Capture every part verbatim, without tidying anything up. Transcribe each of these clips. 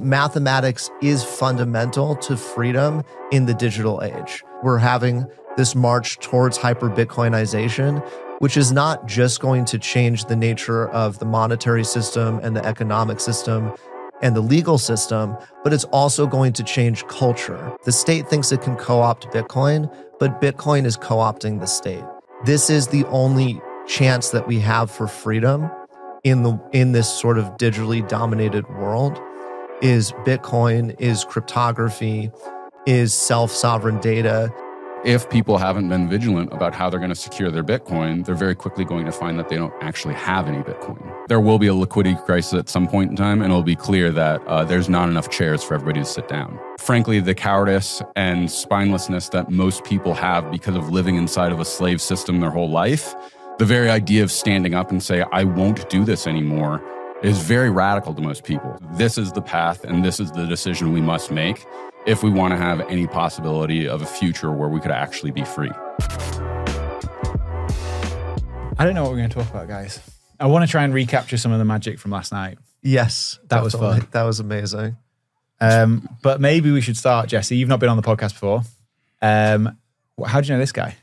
Mathematics is fundamental to freedom in the digital age. We're having this march towards hyper-Bitcoinization, which is not just going to change the nature of the monetary system and the economic system and the legal system, but it's also going to change culture. The state thinks it can co-opt Bitcoin, but Bitcoin is co-opting the state. This is the only chance that we have for freedom in the in this sort of digitally dominated world. Is Bitcoin, is cryptography, is self-sovereign data. If people haven't been vigilant about how they're going to secure their Bitcoin, they're very quickly going to find that they don't actually have any Bitcoin. There will be a liquidity crisis at some point in time, and it'll be clear that uh, there's not enough chairs for everybody to sit down. Frankly, the cowardice and spinelessness that most people have because of living inside of a slave system their whole life, the very idea of standing up and say, I won't do this anymore, is very radical to most people. This is the path, and this is the decision we must make if we want to have any possibility of a future where we could actually be free. I don't know what we're going to talk about, guys. I want to try and recapture some of the magic from last night. Yes. That was fun. That was amazing. Um, but maybe we should start, Jesse. You've not been on the podcast before. Um, how do you know this guy?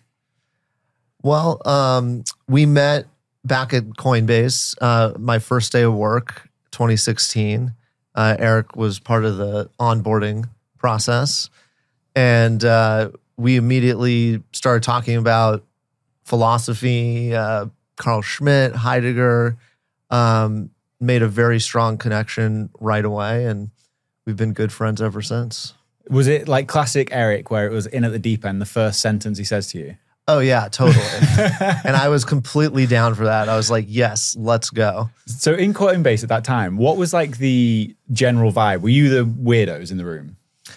Well, um, we met back at Coinbase, uh, my first day of work, twenty sixteen. Uh, Eric was part of the onboarding process. And uh, we immediately started talking about philosophy, uh, Carl Schmitt, Heidegger, um, made a very strong connection right away. And we've been good friends ever since. Was it like classic Eric where it was in at the deep end, the first sentence he says to you? Oh, yeah, totally. And I was completely down for that. I was like, yes, let's go. So in Coinbase at that time, what was like the general vibe? Were you the weirdos in the room?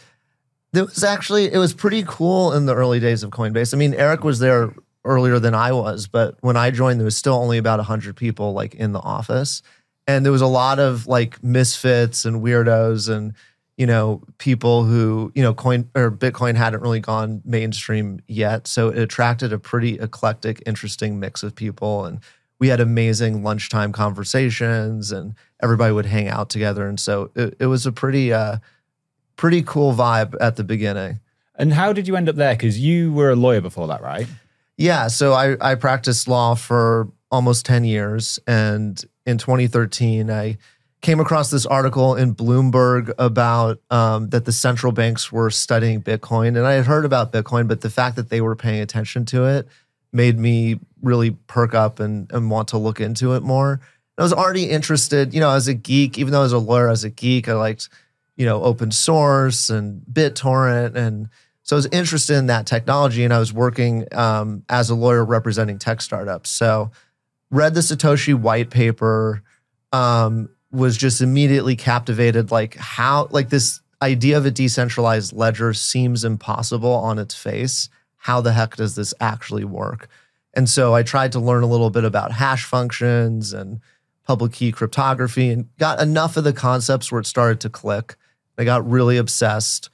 It was actually, it was pretty cool in the early days of Coinbase. I mean, Eric was there earlier than I was, but when I joined, there was still only about one hundred people like in the office. And there was a lot of like misfits and weirdos and, you know, people who, you know, coin or Bitcoin hadn't really gone mainstream yet. So it attracted a pretty eclectic, interesting mix of people. And we had amazing lunchtime conversations and everybody would hang out together. And so it, it was a pretty, uh, pretty cool vibe at the beginning. And how did you end up there? Because you were a lawyer before that, right? Yeah. So I, I practiced law for almost ten years. And in twenty thirteen, I came across this article in Bloomberg about um, that the central banks were studying Bitcoin. And I had heard about Bitcoin, but the fact that they were paying attention to it made me really perk up and, and want to look into it more. And I was already interested, you know, as a geek, even though as a lawyer, as a geek, I liked, you know, open source and BitTorrent. And so I was interested in that technology. And I was working um, as a lawyer representing tech startups. So read the Satoshi white paper, um, was just immediately captivated, like how, like this idea of a decentralized ledger seems impossible on its face. How the heck does this actually work? And so I tried to learn a little bit about hash functions and public key cryptography and got enough of the concepts where it started to click. I got really obsessed.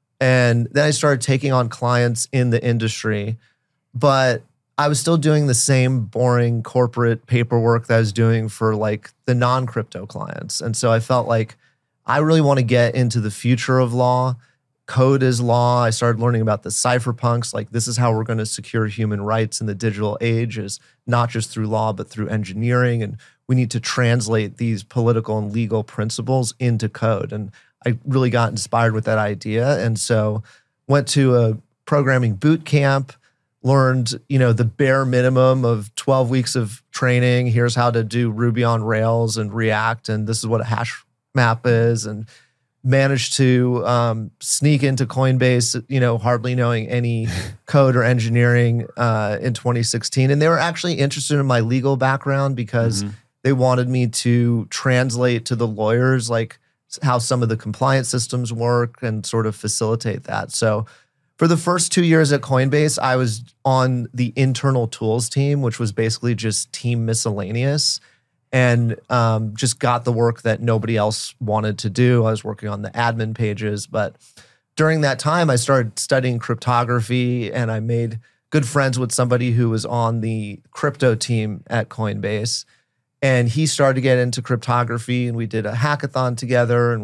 And then I started taking on clients in the industry, but I was still doing the same boring corporate paperwork that I was doing for like the non-crypto clients. And so I felt like I really want to get into the future of law. Code is law. I started learning about the cypherpunks. Like this is how we're going to secure human rights in the digital age, is not just through law, but through engineering. And we need to translate these political and legal principles into code. And I really got inspired with that idea. And so went to a programming boot camp, learned, you know, the bare minimum of twelve weeks of training. Here's how to do Ruby on Rails and React. And this is what a hash map is. And managed to um, sneak into Coinbase, you know, hardly knowing any code or engineering uh, in twenty sixteen. And they were actually interested in my legal background because mm-hmm. they wanted me to translate to the lawyers, like how some of the compliance systems work and sort of facilitate that. So for the first two years at Coinbase, I was on the internal tools team, which was basically just team miscellaneous, and um, just got the work that nobody else wanted to do. I was working on the admin pages, but during that time, I started studying cryptography, and I made good friends with somebody who was on the crypto team at Coinbase, and he started to get into cryptography, and we did a hackathon together, and we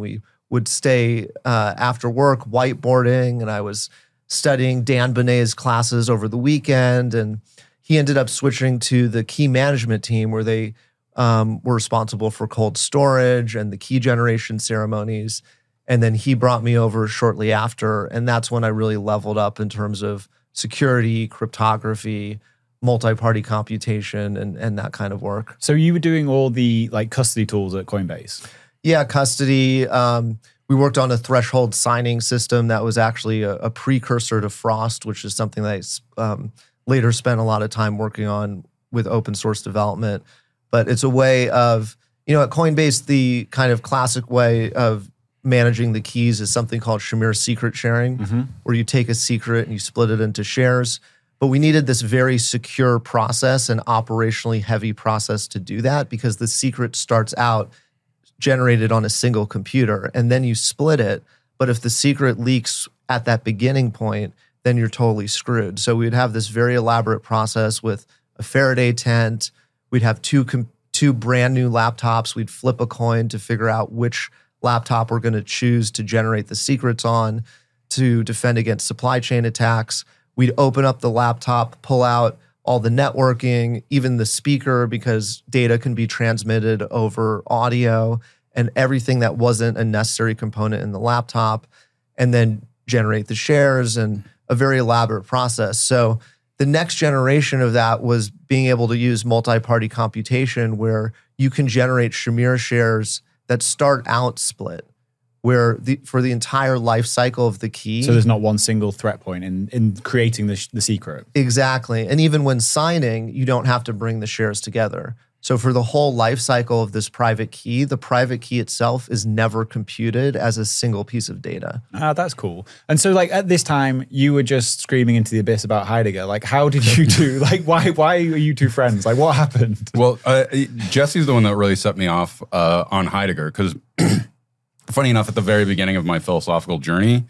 would stay uh, after work whiteboarding, and I was studying Dan Benet's classes over the weekend. And he ended up switching to the key management team where they um, were responsible for cold storage and the key generation ceremonies. And then he brought me over shortly after. And that's when I really leveled up in terms of security, cryptography, multi-party computation, and, and that kind of work. So you were doing all the like custody tools at Coinbase? Yeah, custody. Um, we worked on a threshold signing system that was actually a, a precursor to Frost, which is something that I um, later spent a lot of time working on with open source development. But it's a way of, you know, at Coinbase, the kind of classic way of managing the keys is something called Shamir secret sharing, mm-hmm. where you take a secret and you split it into shares. But we needed this very secure process and operationally heavy process to do that, because the secret starts out generated on a single computer and then you split it. But if the secret leaks at that beginning point, then you're totally screwed. So we'd have this very elaborate process with a Faraday tent. We'd have two com- two brand new laptops. We'd flip a coin to figure out which laptop we're going to choose to generate the secrets on to defend against supply chain attacks. We'd open up the laptop, pull out all the networking, even the speaker, because data can be transmitted over audio, and everything that wasn't a necessary component in the laptop, and then generate the shares, and a very elaborate process. So the next generation of that was being able to use multi-party computation, where you can generate Shamir shares that start out split, where the, for the entire life cycle of the key. So there's not one single threat point in, in creating the, the secret. Exactly. And even when signing, you don't have to bring the shares together. So for the whole life cycle of this private key, the private key itself is never computed as a single piece of data. Ah, that's cool. And so like at this time, you were just screaming into the abyss about Heidegger. Like, how did you two, like, why why are you two friends? Like, what happened? Well, uh, Jesse's the one that really set me off uh, on Heidegger, because funny enough, at the very beginning of my philosophical journey,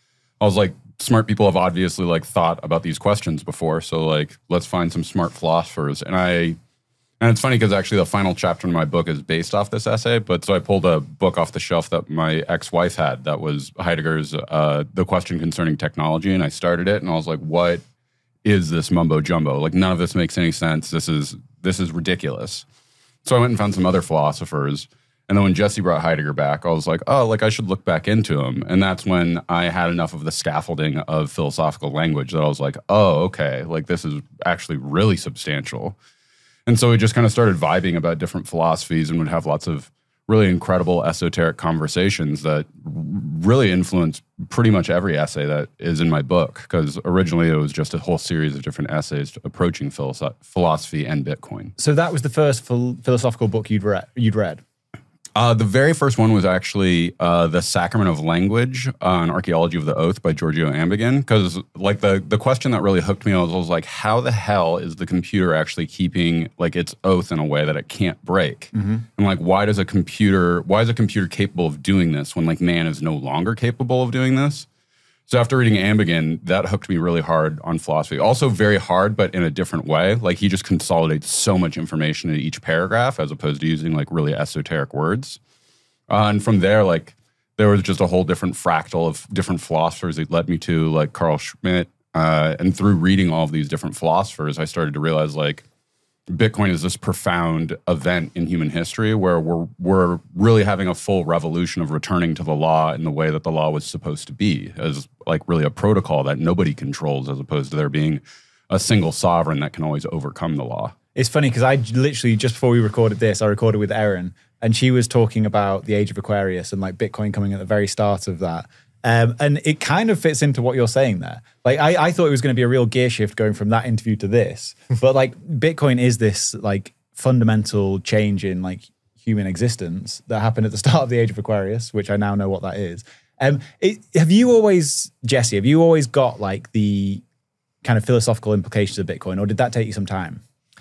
I was like, smart people have obviously like thought about these questions before. So like, let's find some smart philosophers. And I, and it's funny because actually the final chapter in my book is based off this essay. But so I pulled a book off the shelf that my ex-wife had that was Heidegger's uh, The Question Concerning Technology. And I started it and I was like, what is this mumbo jumbo? Like, none of this makes any sense. This is, this is ridiculous. So I went and found some other philosophers. And then when Jesse brought Heidegger back, I was like, oh, like I should look back into him. And that's when I had enough of the scaffolding of philosophical language that I was like, oh, okay, like this is actually really substantial. And so we just kind of started vibing about different philosophies and would have lots of really incredible esoteric conversations that really influenced pretty much every essay that is in my book, because originally it was just a whole series of different essays approaching philosoph- philosophy and Bitcoin. So that was the first phil- philosophical book you'd read? You'd read? Uh, the very first one was actually uh, The Sacrament of Language, uh, an Archaeology of the Oath by Giorgio Agamben. Because like the, the question that really hooked me was, I was like, how the hell is the computer actually keeping like its oath in a way that it can't break? Mm-hmm. And like, why does a computer, why is a computer capable of doing this when like man is no longer capable of doing this? So after reading Agamben, that hooked me really hard on philosophy. Also very hard, but in a different way. Like he just consolidates so much information in each paragraph as opposed to using like really esoteric words. Uh, and from there, like there was just a whole different fractal of different philosophers that led me to like Carl Schmitt. Uh, and through reading all of these different philosophers, I started to realize like Bitcoin is this profound event in human history where we're we're really having a full revolution of returning to the law in the way that the law was supposed to be, as like really a protocol that nobody controls, as opposed to there being a single sovereign that can always overcome the law. It's funny because I literally, just before we recorded this, I recorded with Erin, and she was talking about the Age of Aquarius and like Bitcoin coming at the very start of that. Um, and it kind of fits into what you're saying there. Like, I, I thought it was going to be a real gear shift going from that interview to this. But like, Bitcoin is this like fundamental change in like human existence that happened at the start of the Age of Aquarius, which I now know what that is. Um, it, have you always, Jesse, have you always got like the kind of philosophical implications of Bitcoin, or did that take you some time?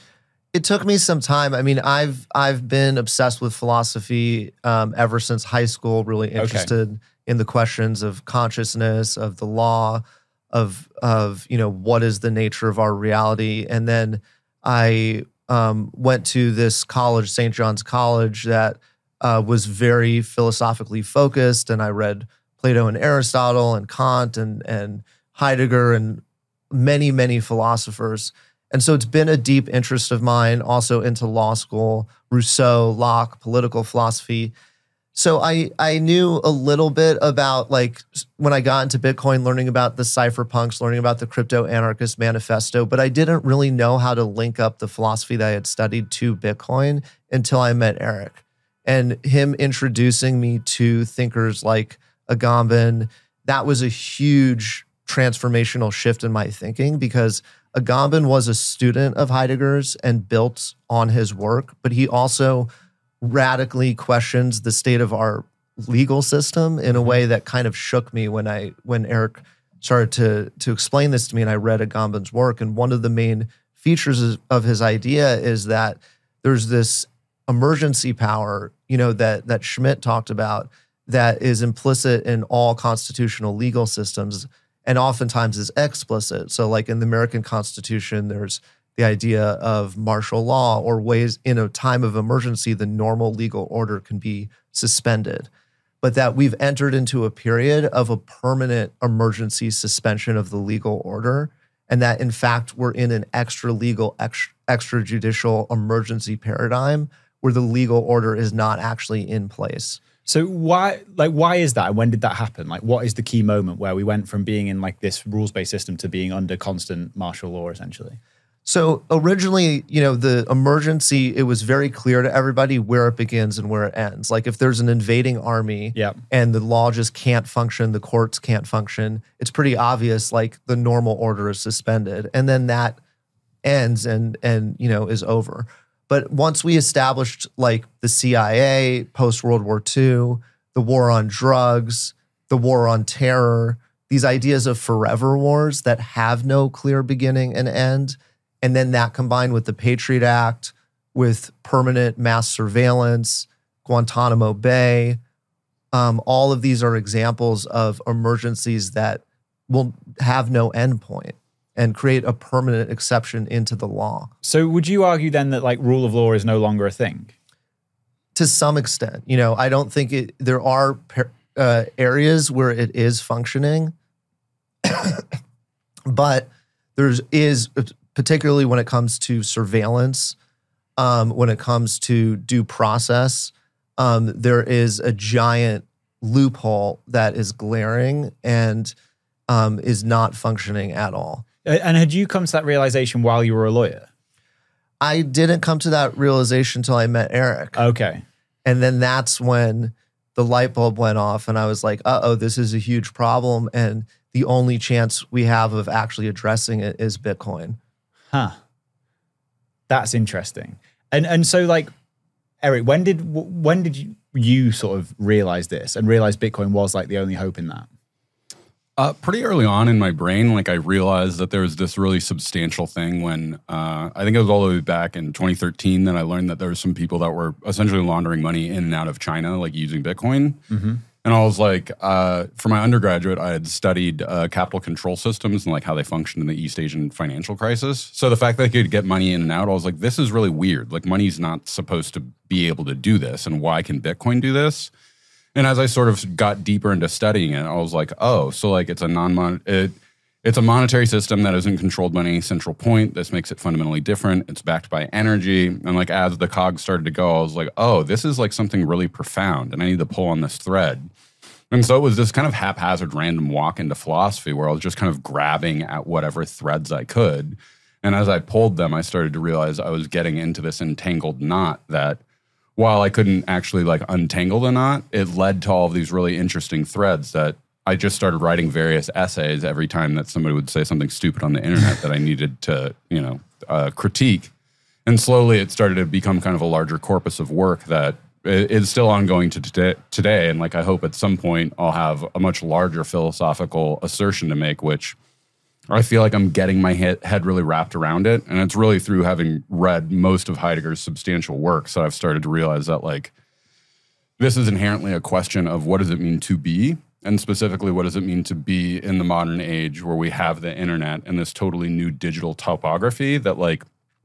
It took me some time. I mean, I've I've been obsessed with philosophy um, ever since high school, really interested okay. in the questions of consciousness, of the law, of, of you know, what is the nature of our reality. And then I um, went to this college, Saint John's College, that uh, was very philosophically focused, and I read Plato and Aristotle and Kant and and Heidegger and many, many philosophers. And so it's been a deep interest of mine, also into law school, Rousseau, Locke, political philosophy. So I I knew a little bit about, like, when I got into Bitcoin, learning about the cypherpunks, learning about the Crypto Anarchist Manifesto, but I didn't really know how to link up the philosophy that I had studied to Bitcoin until I met Eric. And him introducing me to thinkers like Agamben, that was a huge transformational shift in my thinking, because Agamben was a student of Heidegger's and built on his work, but he also radically questions the state of our legal system in a way that kind of shook me when I when Eric started to to explain this to me, and I read Agamben's work. And one of the main features of his idea is that there's this emergency power, you know, that that Schmidt talked about, that is implicit in all constitutional legal systems, and oftentimes is explicit. So like in the American Constitution, there's the idea of martial law, or ways in a time of emergency, the normal legal order can be suspended. But that we've entered into a period of a permanent emergency suspension of the legal order, and that in fact we're in an extra legal, extra, extrajudicial emergency paradigm where the legal order is not actually in place. So why, like, why is that? And when did that happen? Like, what is the key moment where we went from being in like this rules-based system to being under constant martial law, essentially? So originally, you know, the emergency, it was very clear to everybody where it begins and where it ends. Like if there's an invading army yep. and the law just can't function, the courts can't function, it's pretty obvious, like the normal order is suspended. And then that ends and, and you know, is over. But once we established like the C I A, post-World War Two, the war on drugs, the war on terror, these ideas of forever wars that have no clear beginning and end, and then that combined with the Patriot Act, with permanent mass surveillance, Guantanamo Bay, um, all of these are examples of emergencies that will have no endpoint and create a permanent exception into the law. So would you argue then that like rule of law is no longer a thing? To some extent. You know, I don't think it, there are uh, areas where it is functioning, but there's is, particularly when it comes to surveillance, um, when it comes to due process, um, there is a giant loophole that is glaring and um, is not functioning at all. And had you come to that realization while you were a lawyer? I didn't come to that realization until I met Eric. Okay. And then that's when the light bulb went off and I was like, uh-oh, this is a huge problem. And the only chance we have of actually addressing it is Bitcoin. Huh. That's interesting. And and so like, Eric, when did when did you, you sort of realize this and realize Bitcoin was like the only hope in that? Uh, pretty early on in my brain, like I realized that there was this really substantial thing when uh, I think it was all the way back in twenty thirteen that I learned that there were some people that were essentially laundering money in and out of China, like using Bitcoin. Mm-hmm. And I was like, uh, for my undergraduate, I had studied uh, capital control systems and like how they functioned in the East Asian financial crisis. So the fact that they could get money in and out, I was like, this is really weird. Like money's not supposed to be able to do this. And why can Bitcoin do this? And as I sort of got deeper into studying it, I was like, oh, so like it's a non it, it's a monetary system that isn't controlled by any central point. This makes it fundamentally different. It's backed by energy. And like as the cogs started to go, I was like, oh, this is like something really profound and I need to pull on this thread. And so it was this kind of haphazard random walk into philosophy where I was just kind of grabbing at whatever threads I could. And as I pulled them, I started to realize I was getting into this entangled knot that while I couldn't actually like untangle the knot, it led to all of these really interesting threads that I just started writing various essays every time that somebody would say something stupid on the internet that I needed to, you know, uh, critique. And slowly it started to become kind of a larger corpus of work that is still ongoing to today, today. And like, I hope at some point I'll have a much larger philosophical assertion to make, which I feel like I'm getting my head, head really wrapped around it. And it's really through having read most of Heidegger's substantial works that I've started to realize that like, this is inherently a question of what does it mean to be? And specifically, what does it mean to be in the modern age where we have the internet and this totally new digital topography that like,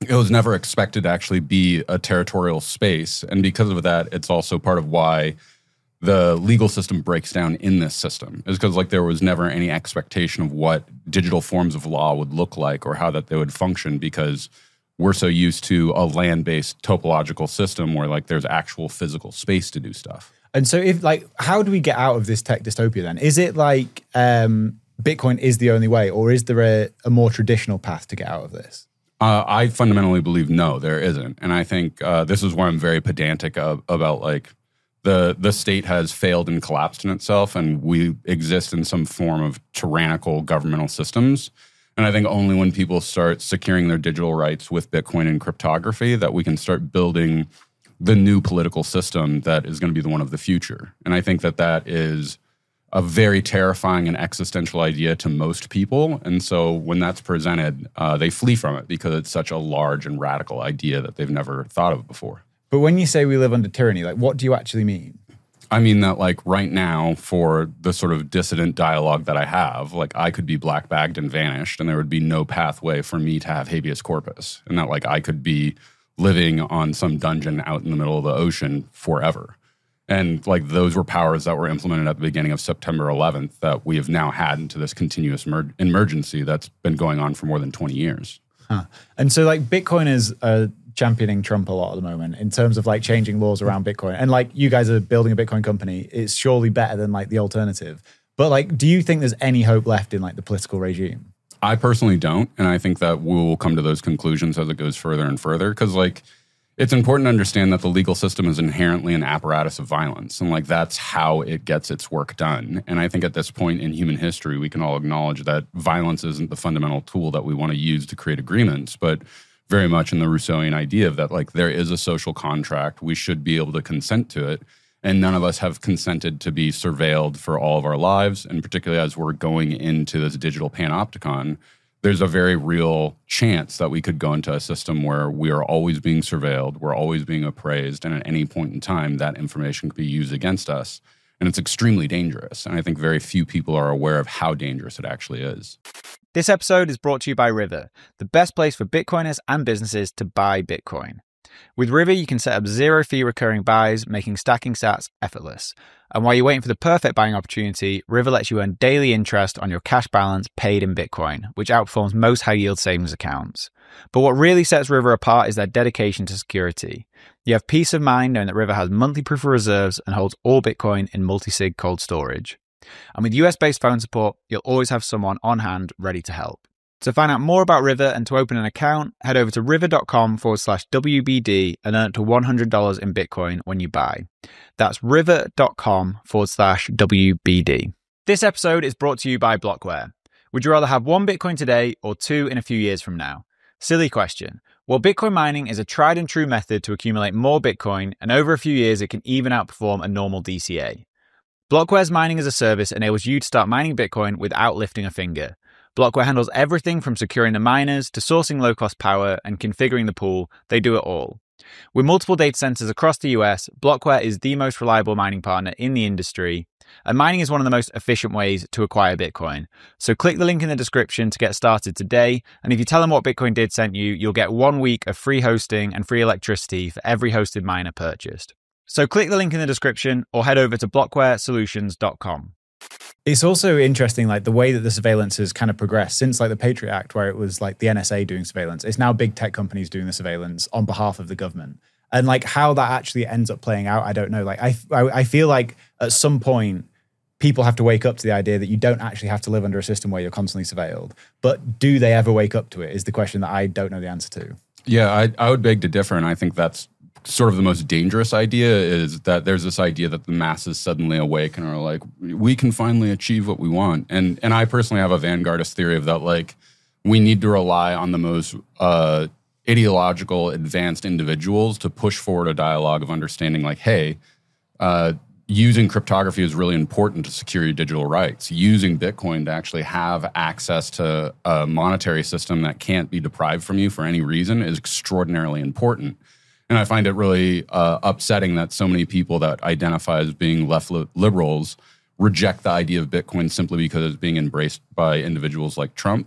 it was never expected to actually be a territorial space. And because of that, it's also part of why the legal system breaks down in this system, is because like there was never any expectation of what digital forms of law would look like or how that they would function, because we're so used to a land-based topological system where like there's actual physical space to do stuff. And so if like, how do we get out of this tech dystopia then? Is it like um, Bitcoin is the only way, or is there a, a more traditional path to get out of this? Uh, I fundamentally believe no, there isn't. And I think uh, this is where I'm very pedantic of, about like the the state has failed and collapsed in itself, and we exist in some form of tyrannical governmental systems. And I think only when people start securing their digital rights with Bitcoin and cryptography that we can start building the new political system that is going to be the one of the future. And I think that that is a very terrifying and existential idea to most people. And so when that's presented, uh, they flee from it because it's such a large and radical idea that they've never thought of before. But when you say we live under tyranny, like what do you actually mean? I mean that like right now for the sort of dissident dialogue that I have, like I could be black bagged and vanished and there would be no pathway for me to have habeas corpus. And that like I could be living on some dungeon out in the middle of the ocean forever. And like those were powers that were implemented at the beginning of September eleventh that we have now had into this continuous mer- emergency that's been going on for more than twenty years. Huh. And so like Bitcoiners are championing Trump a lot at the moment in terms of like changing laws around Bitcoin. And like you guys are building a Bitcoin company. It's surely better than like the alternative. But like, do you think there's any hope left in like the political regime? I personally don't. And I think that we will come to those conclusions as it goes further and further. Because like, it's important to understand that the legal system is inherently an apparatus of violence. And like, that's how it gets its work done. And I think at this point in human history, we can all acknowledge that violence isn't the fundamental tool that we want to use to create agreements, but very much in the Rousseauian idea of that, like, there is a social contract. We should be able to consent to it. And none of us have consented to be surveilled for all of our lives. And particularly as we're going into this digital panopticon, there's a very real chance that we could go into a system where we are always being surveilled, we're always being appraised, and at any point in time, that information could be used against us. And it's extremely dangerous. And I think very few people are aware of how dangerous it actually is. This episode is brought to you by River, the best place for Bitcoiners and businesses to buy Bitcoin. With River, you can set up zero-fee recurring buys, making stacking sats effortless. And while you're waiting for the perfect buying opportunity, River lets you earn daily interest on your cash balance paid in Bitcoin, which outperforms most high-yield savings accounts. But what really sets River apart is their dedication to security. You have peace of mind knowing that River has monthly proof of reserves and holds all Bitcoin in multi-sig cold storage. And with U S-based phone support, you'll always have someone on hand ready to help. To find out more about River and to open an account, head over to river.com forward slash WBD and earn up to one hundred dollars in Bitcoin when you buy. That's river.com forward slash WBD. This episode is brought to you by Blockware. Would you rather have one Bitcoin today or two in a few years from now? Silly question. Well, Bitcoin mining is a tried and true method to accumulate more Bitcoin, and over a few years, it can even outperform a normal D C A. Blockware's mining as a service enables you to start mining Bitcoin without lifting a finger. Blockware handles everything from securing the miners to sourcing low-cost power and configuring the pool. They do it all. With multiple data centers across the U S, Blockware is the most reliable mining partner in the industry, and mining is one of the most efficient ways to acquire Bitcoin. So click the link in the description to get started today, and if you tell them what Bitcoin Did sent you, you'll get one week of free hosting and free electricity for every hosted miner purchased. So click the link in the description or head over to blockware solutions dot com. It's also interesting, like the way that the surveillance has kind of progressed since like the Patriot Act, where it was like the N S A doing surveillance. It's now big tech companies doing the surveillance on behalf of the government. And like how that actually ends up playing out, I don't know. Like I, I, I feel like at some point people have to wake up to the idea that you don't actually have to live under a system where you're constantly surveilled. But do they ever wake up to it is the question that I don't know the answer to. Yeah, I, I would beg to differ, and I think that's sort of the most dangerous idea is that there's this idea that the masses suddenly awake and are like, we can finally achieve what we want. And and I personally have a vanguardist theory of that, like, we need to rely on the most uh, ideological, advanced individuals to push forward a dialogue of understanding, like, hey, uh, using cryptography is really important to secure your digital rights. Using Bitcoin to actually have access to a monetary system that can't be deprived from you for any reason is extraordinarily important. And I find it really uh, upsetting that so many people that identify as being left li- liberals reject the idea of Bitcoin simply because it's being embraced by individuals like Trump.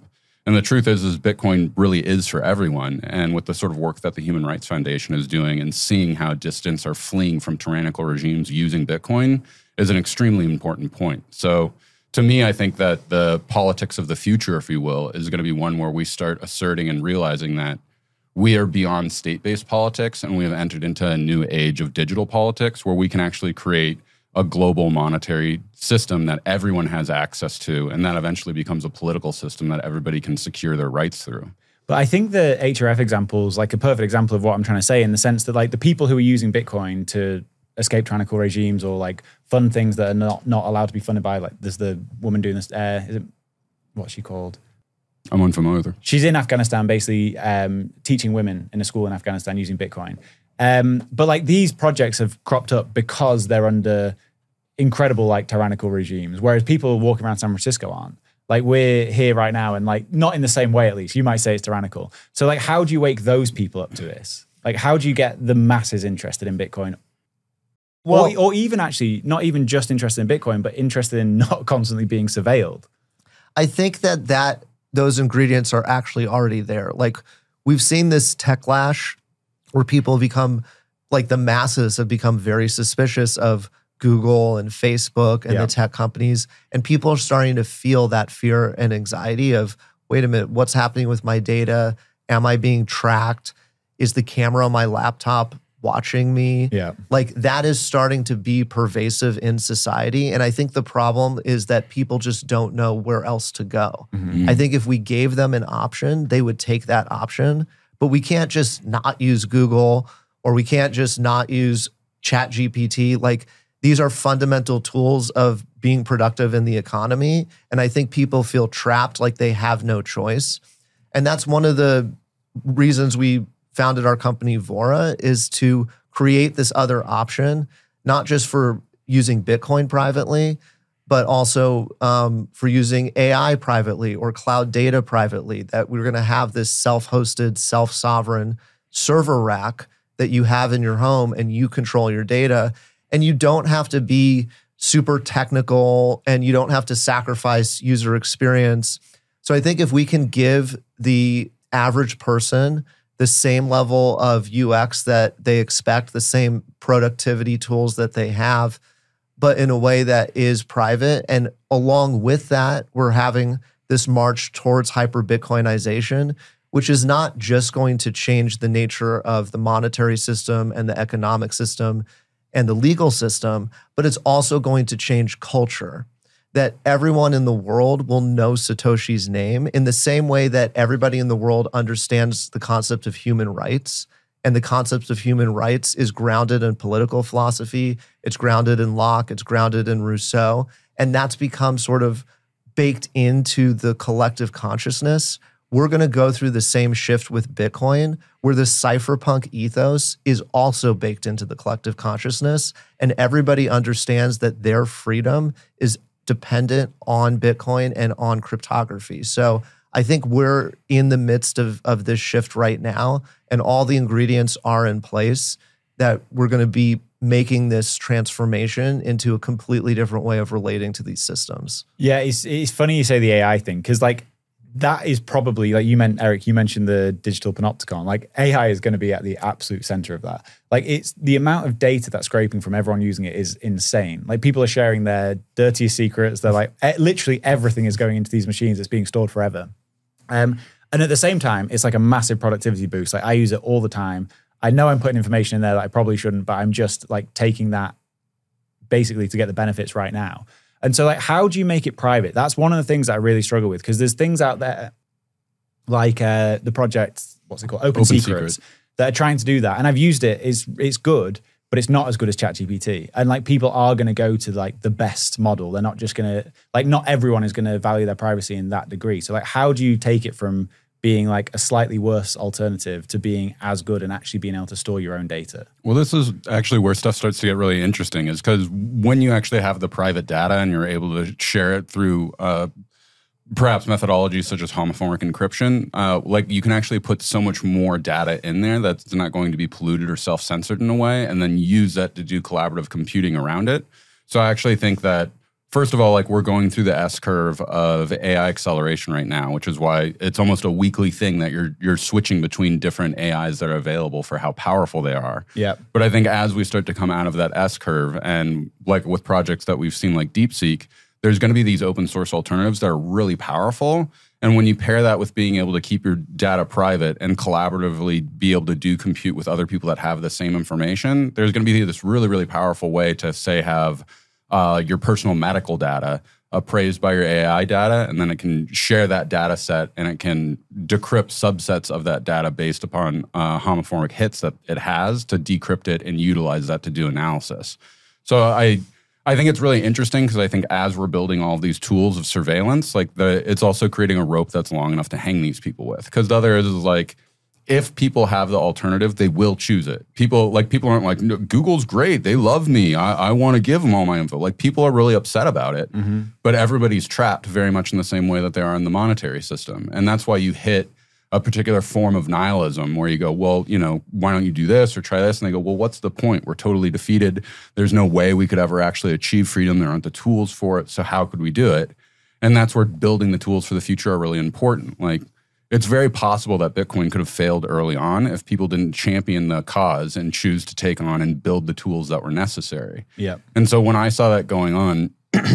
And the truth is, is Bitcoin really is for everyone. And with the sort of work that the Human Rights Foundation is doing and seeing how dissidents are fleeing from tyrannical regimes using Bitcoin is an extremely important point. So to me, I think that the politics of the future, if you will, is going to be one where we start asserting and realizing that we are beyond state-based politics and we have entered into a new age of digital politics where we can actually create a global monetary system that everyone has access to, and that eventually becomes a political system that everybody can secure their rights through. But I think the H R F example is like a perfect example of what I'm trying to say, in the sense that like the people who are using Bitcoin to escape tyrannical regimes or like fund things that are not not allowed to be funded by, like there's the woman doing this, uh, is it, what's she called? I'm unfamiliar with her. She's in Afghanistan basically um, teaching women in a school in Afghanistan using Bitcoin. Um, but like these projects have cropped up because they're under incredible like tyrannical regimes, whereas people walking around San Francisco aren't. Like we're here right now and like not in the same way, at least. You might say it's tyrannical. So like how do you wake those people up to this? Like how do you get the masses interested in Bitcoin? Well, or, or even actually not even just interested in Bitcoin, but interested in not constantly being surveilled? I think that that those ingredients are actually already there. Like we've seen this techlash where people become, like the masses have become very suspicious of Google and Facebook and yeah. the tech companies. And people are starting to feel that fear and anxiety of, wait a minute, what's happening with my data? Am I being tracked? Is the camera on my laptop watching me? Yeah. Like that is starting to be pervasive in society. And I think the problem is that people just don't know where else to go. Mm-hmm. I think if we gave them an option, they would take that option. But we can't just not use Google, or we can't just not use ChatGPT. Like these are fundamental tools of being productive in the economy. And I think people feel trapped, like they have no choice. And that's one of the reasons we founded our company Vora, is to create this other option, not just for using Bitcoin privately, but also um, for using A I privately or cloud data privately, that we're going to have this self-hosted, self-sovereign server rack that you have in your home and you control your data. And you don't have to be super technical and you don't have to sacrifice user experience. So I think if we can give the average person the same level of U X that they expect, the same productivity tools that they have, but in a way that is private. And along with that, we're having this march towards hyper-Bitcoinization, which is not just going to change the nature of the monetary system and the economic system and the legal system, but it's also going to change culture. That everyone in the world will know Satoshi's name in the same way that everybody in the world understands the concept of human rights. And the concept of human rights is grounded in political philosophy. It's grounded in Locke. It's grounded in Rousseau. And that's become sort of baked into the collective consciousness. We're going to go through the same shift with Bitcoin, where the cypherpunk ethos is also baked into the collective consciousness. And everybody understands that their freedom is dependent on Bitcoin and on cryptography. So I think we're in the midst of, of this shift right now, and all the ingredients are in place that we're going to be making this transformation into a completely different way of relating to these systems. Yeah, it's it's funny you say the A I thing, because like that is probably, like you meant, Eric, you mentioned the digital panopticon. Like A I is going to be at the absolute center of that. Like it's the amount of data that's scraping from everyone using it is insane. Like people are sharing their dirtiest secrets. They're like, literally everything is going into these machines. It's being stored forever. Um, and at the same time, it's like a massive productivity boost. Like I use it all the time. I know I'm putting information in there that I probably shouldn't, but I'm just like taking that basically to get the benefits right now. And so like, how do you make it private? That's one of the things that I really struggle with, because there's things out there like uh, the project, what's it called? Open, Open Secrets, Secret. that are trying to do that. And I've used it. It's, it's good, but it's not as good as ChatGPT. And like people are going to go to like the best model. They're not just going to, like not everyone is going to value their privacy in that degree. So like, how do you take it from being like a slightly worse alternative to being as good and actually being able to store your own data? Well, this is actually where stuff starts to get really interesting, is because when you actually have the private data and you're able to share it through uh, perhaps methodologies such as homomorphic encryption, uh, like you can actually put so much more data in there that's not going to be polluted or self-censored in a way, and then use that to do collaborative computing around it. So I actually think that First of all, like we're going through the S curve of A I acceleration right now, which is why it's almost a weekly thing that you're you're switching between different A Is that are available for how powerful they are. Yeah. But I think as we start to come out of that S curve, and like with projects that we've seen like DeepSeek, there's going to be these open source alternatives that are really powerful. And when you pair that with being able to keep your data private and collaboratively be able to do compute with other people that have the same information, there's going to be this really, really powerful way to, say, have uh, your personal medical data appraised by your A I data, and then it can share that data set and it can decrypt subsets of that data based upon uh, homomorphic hits that it has to decrypt it and utilize that to do analysis. So I... I think it's really interesting because I think as we're building all of these tools of surveillance, like the, it's also creating a rope that's long enough to hang these people with. Because the other is, is like, if people have the alternative, they will choose it. People like people aren't like, no, Google's great, they love me, I, I want to give them all my info. Like people are really upset about it, mm-hmm. but everybody's trapped very much in the same way that they are in the monetary system, and that's why you hit a particular form of nihilism where you go, well, you know, why don't you do this or try this? And they go, well, what's the point? We're totally defeated. There's no way we could ever actually achieve freedom. There aren't the tools for it. So how could we do it? And that's where building the tools for the future are really important. Like, it's very possible that Bitcoin could have failed early on if people didn't champion the cause and choose to take on and build the tools that were necessary. Yeah. And so when I saw that going on,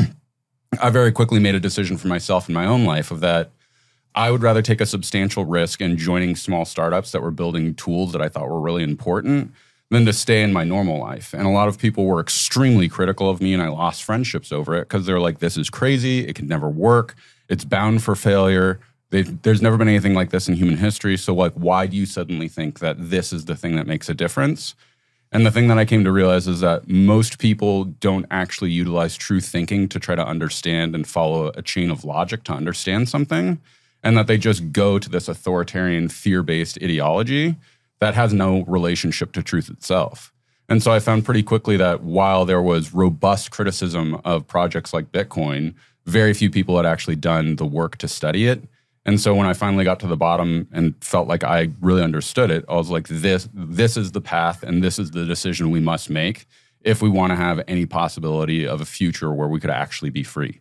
I very quickly made a decision for myself in my own life of that I would rather take a substantial risk in joining small startups that were building tools that I thought were really important than to stay in my normal life. And a lot of people were extremely critical of me, and I lost friendships over it because they're like, this is crazy. It can never work. It's bound for failure. They've, there's never been anything like this in human history. So like, why do you suddenly think that this is the thing that makes a difference? And the thing that I came to realize is that most people don't actually utilize true thinking to try to understand and follow a chain of logic to understand something. And that they just go to this authoritarian, fear-based ideology that has no relationship to truth itself. And so I found pretty quickly that while there was robust criticism of projects like Bitcoin, very few people had actually done the work to study it. And so when I finally got to the bottom and felt like I really understood it, I was like, this, this is the path and this is the decision we must make if we want to have any possibility of a future where we could actually be free.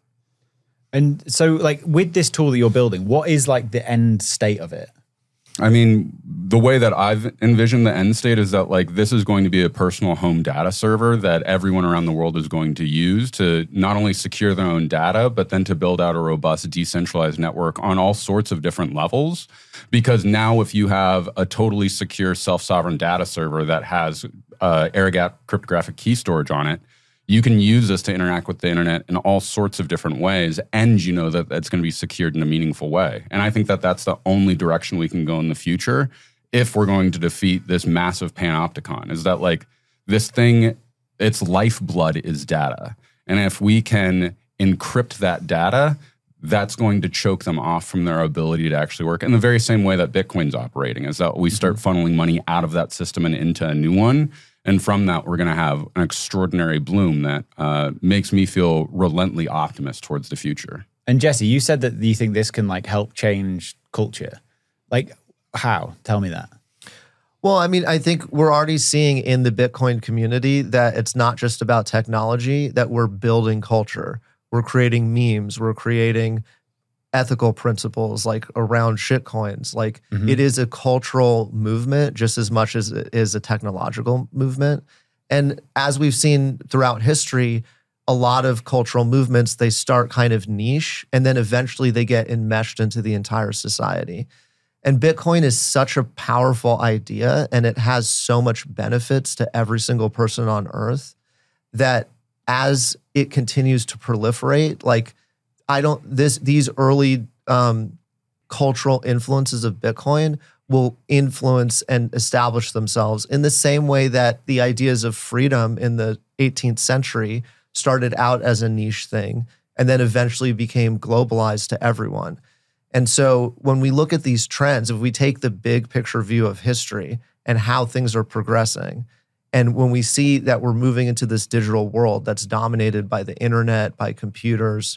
And so, like, with this tool that you're building, what is, like, the end state of it? I mean, the way that I've envisioned the end state is that, like, this is going to be a personal home data server that everyone around the world is going to use to not only secure their own data, but then to build out a robust decentralized network on all sorts of different levels. Because now if you have a totally secure self-sovereign data server that has uh, air-gapped cryptographic key storage on it, you can use this to interact with the internet in all sorts of different ways, and you know that it's going to be secured in a meaningful way. And I think that that's the only direction we can go in the future if we're going to defeat this massive panopticon, is that like this thing, its lifeblood is data. And if we can encrypt that data, that's going to choke them off from their ability to actually work in the very same way that Bitcoin's operating, is that we start funneling money out of that system and into a new one. And from that, we're going to have an extraordinary bloom that uh, makes me feel relentlessly optimist towards the future. And Jesse, you said that you think this can like help change culture. Like, how? Tell me that. Well, I mean, I think we're already seeing in the Bitcoin community that it's not just about technology, that we're building culture. We're creating memes. We're creating ethical principles like around shitcoins. Like mm-hmm. It is a cultural movement just as much as it is a technological movement. And as we've seen throughout history, a lot of cultural movements, they start kind of niche and then eventually they get enmeshed into the entire society. And Bitcoin is such a powerful idea and it has so much benefits to every single person on earth that as it continues to proliferate, like I don't, this, these early um, cultural influences of Bitcoin will influence and establish themselves in the same way that the ideas of freedom in the eighteenth century started out as a niche thing and then eventually became globalized to everyone. And so when we look at these trends, if we take the big picture view of history and how things are progressing, and when we see that we're moving into this digital world that's dominated by the internet, by computers,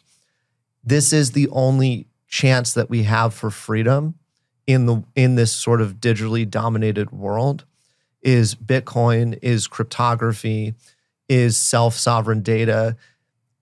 this is the only chance that we have for freedom in the in this sort of digitally dominated world is Bitcoin, is cryptography, is self-sovereign data.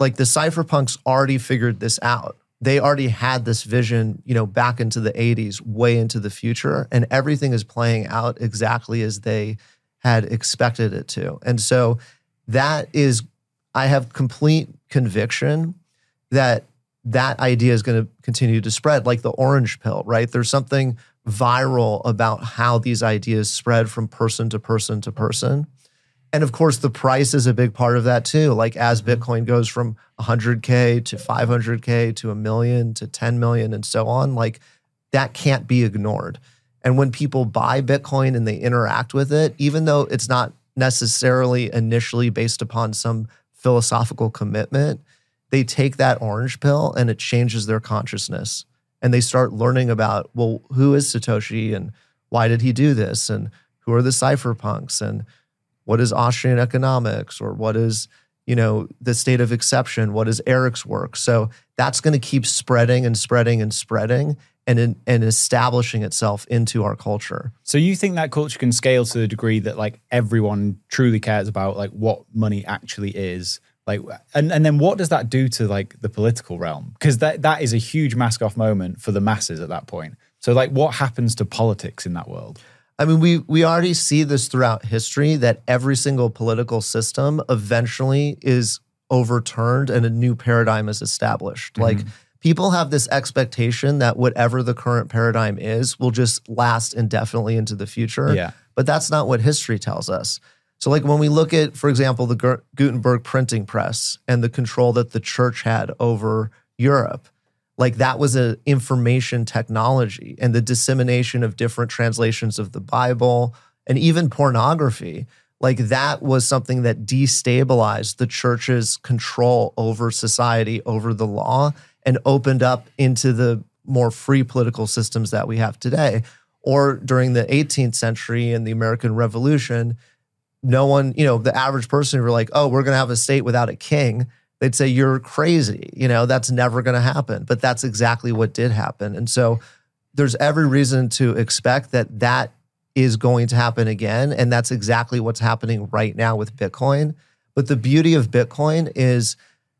like the cypherpunks already figured this out. They already had this vision, you know, back into the eighties, way into the future, and everything is playing out exactly as they had expected it to. And so that is, I have complete conviction that that idea is going to continue to spread, like the orange pill, right? There's something viral about how these ideas spread from person to person to person. And of course, the price is a big part of that too. Like as Bitcoin goes from one hundred K to five hundred K to a million to ten million and so on, like that can't be ignored. And when people buy Bitcoin and they interact with it, even though it's not necessarily initially based upon some philosophical commitment, they take that orange pill and it changes their consciousness. And they start learning about, well, who is Satoshi and why did he do this? And who are the cypherpunks? And what is Austrian economics? Or what is, you know, the state of exception? What is Eric's work? So that's going to keep spreading and spreading and spreading and, in, and establishing itself into our culture. So you think that culture can scale to the degree that like everyone truly cares about like what money actually is? Like, and, and then what does that do to like the political realm? Because that, that is a huge mask off moment for the masses at that point. So like what happens to politics in that world? I mean, we we already see this throughout history that every single political system eventually is overturned and a new paradigm is established. Mm-hmm. Like people have this expectation that whatever the current paradigm is will just last indefinitely into the future. Yeah. But that's not what history tells us. So like when we look at, for example, the Gutenberg printing press and the control that the church had over Europe, like that was an information technology, and the dissemination of different translations of the Bible and even pornography, like that was something that destabilized the church's control over society, over the law, and opened up into the more free political systems that we have today. Or during the eighteenth century and the American Revolution, no one, you know, the average person who were like, oh, we're going to have a state without a king. They'd say, you're crazy. You know, that's never going to happen. But that's exactly what did happen. And so there's every reason to expect that that is going to happen again. And that's exactly what's happening right now with Bitcoin. But the beauty of Bitcoin is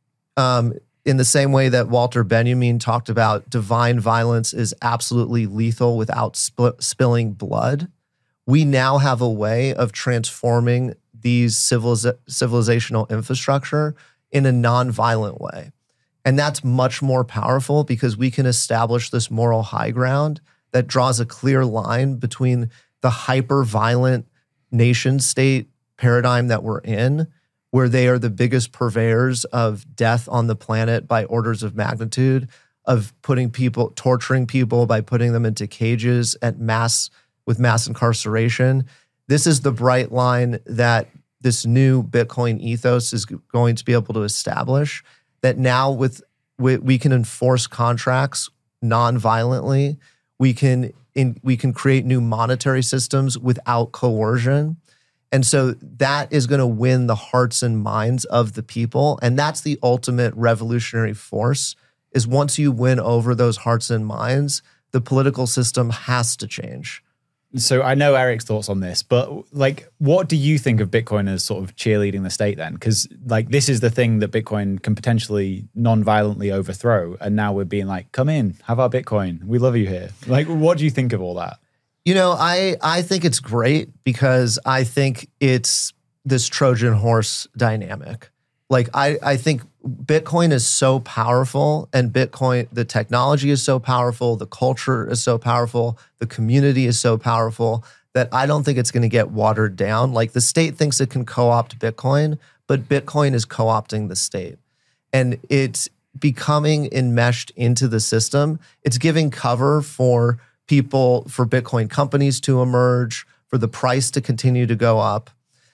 um, in the same way that Walter Benjamin talked about divine violence is absolutely lethal without sp- spilling blood. We now have a way of transforming these civiliz- civilizational infrastructure in a non-violent way. And that's much more powerful because we can establish this moral high ground that draws a clear line between the hyper-violent nation-state paradigm that we're in, where they are the biggest purveyors of death on the planet by orders of magnitude, of putting people, torturing people by putting them into cages at mass, with mass incarceration. This is the bright line that this new Bitcoin ethos is going to be able to establish, that now with, we, we can enforce contracts non-violently. We can in, we can create new monetary systems without coercion. And so that is going to win the hearts and minds of the people. And that's the ultimate revolutionary force, is once you win over those hearts and minds, the political system has to change. So I know Eric's thoughts on this, but like, what do you think of Bitcoin as sort of cheerleading the state then? Because like, this is the thing that Bitcoin can potentially non-violently overthrow. And now we're being like, come in, have our Bitcoin. We love you here. Like, what do you think of all that? You know, I, I think it's great because I think it's this Trojan horse dynamic. Like, I, I think Bitcoin is so powerful, and Bitcoin, the technology is so powerful, the culture is so powerful, the community is so powerful that I don't think it's going to get watered down. Like, the state thinks it can co-opt Bitcoin, but Bitcoin is co-opting the state. And it's becoming enmeshed into the system. It's giving cover for people, for Bitcoin companies to emerge, for the price to continue to go up.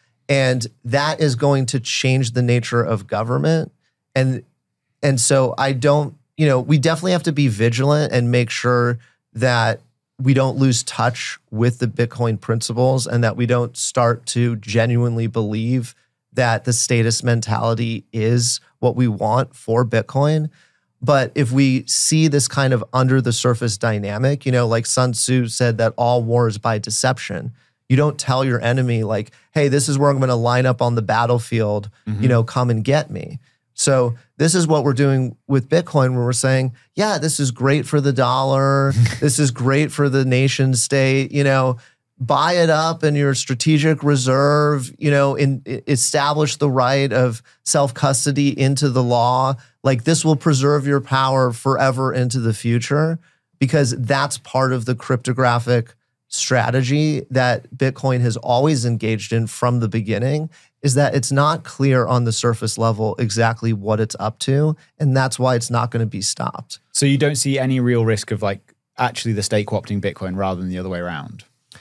And that is going to change the nature of government. And, and so I don't, you know, we definitely have to be vigilant and make sure that we don't lose touch with the Bitcoin principles, and that we don't start to genuinely believe that the status mentality is what we want for Bitcoin. But if we see this kind of under the surface dynamic, you know, like Sun Tzu said that all war is by deception. You don't tell your enemy like, hey, this is where I'm going to line up on the battlefield, mm-hmm. you know, come and get me. So this is what we're doing with Bitcoin, where we're saying, yeah, this is great for the dollar. This is great for the nation state. You know, buy it up in your strategic reserve, you know, in, in, establish the right of self-custody into the law. Like, this will preserve your power forever into the future, because that's part of the cryptographic strategy that Bitcoin has always engaged in from the beginning, is that it's not clear on the surface level exactly what it's up to. And that's why it's not going to be stopped. So you don't see any real risk of like actually the state co-opting Bitcoin rather than the other way around?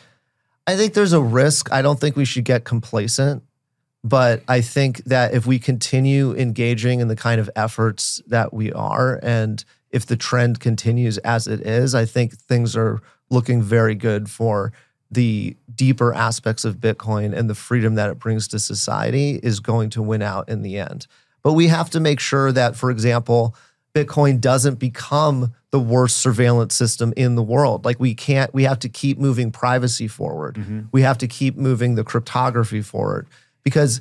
I think there's a risk. I don't think we should get complacent, but I think that if we continue engaging in the kind of efforts that we are, and if the trend continues as it is, I think things are looking very good for the deeper aspects of Bitcoin, and the freedom that it brings to society is going to win out in the end. But we have to make sure that, for example, Bitcoin doesn't become the worst surveillance system in the world. Like, we can't, we have to keep moving privacy forward. Mm-hmm. We have to keep moving the cryptography forward, because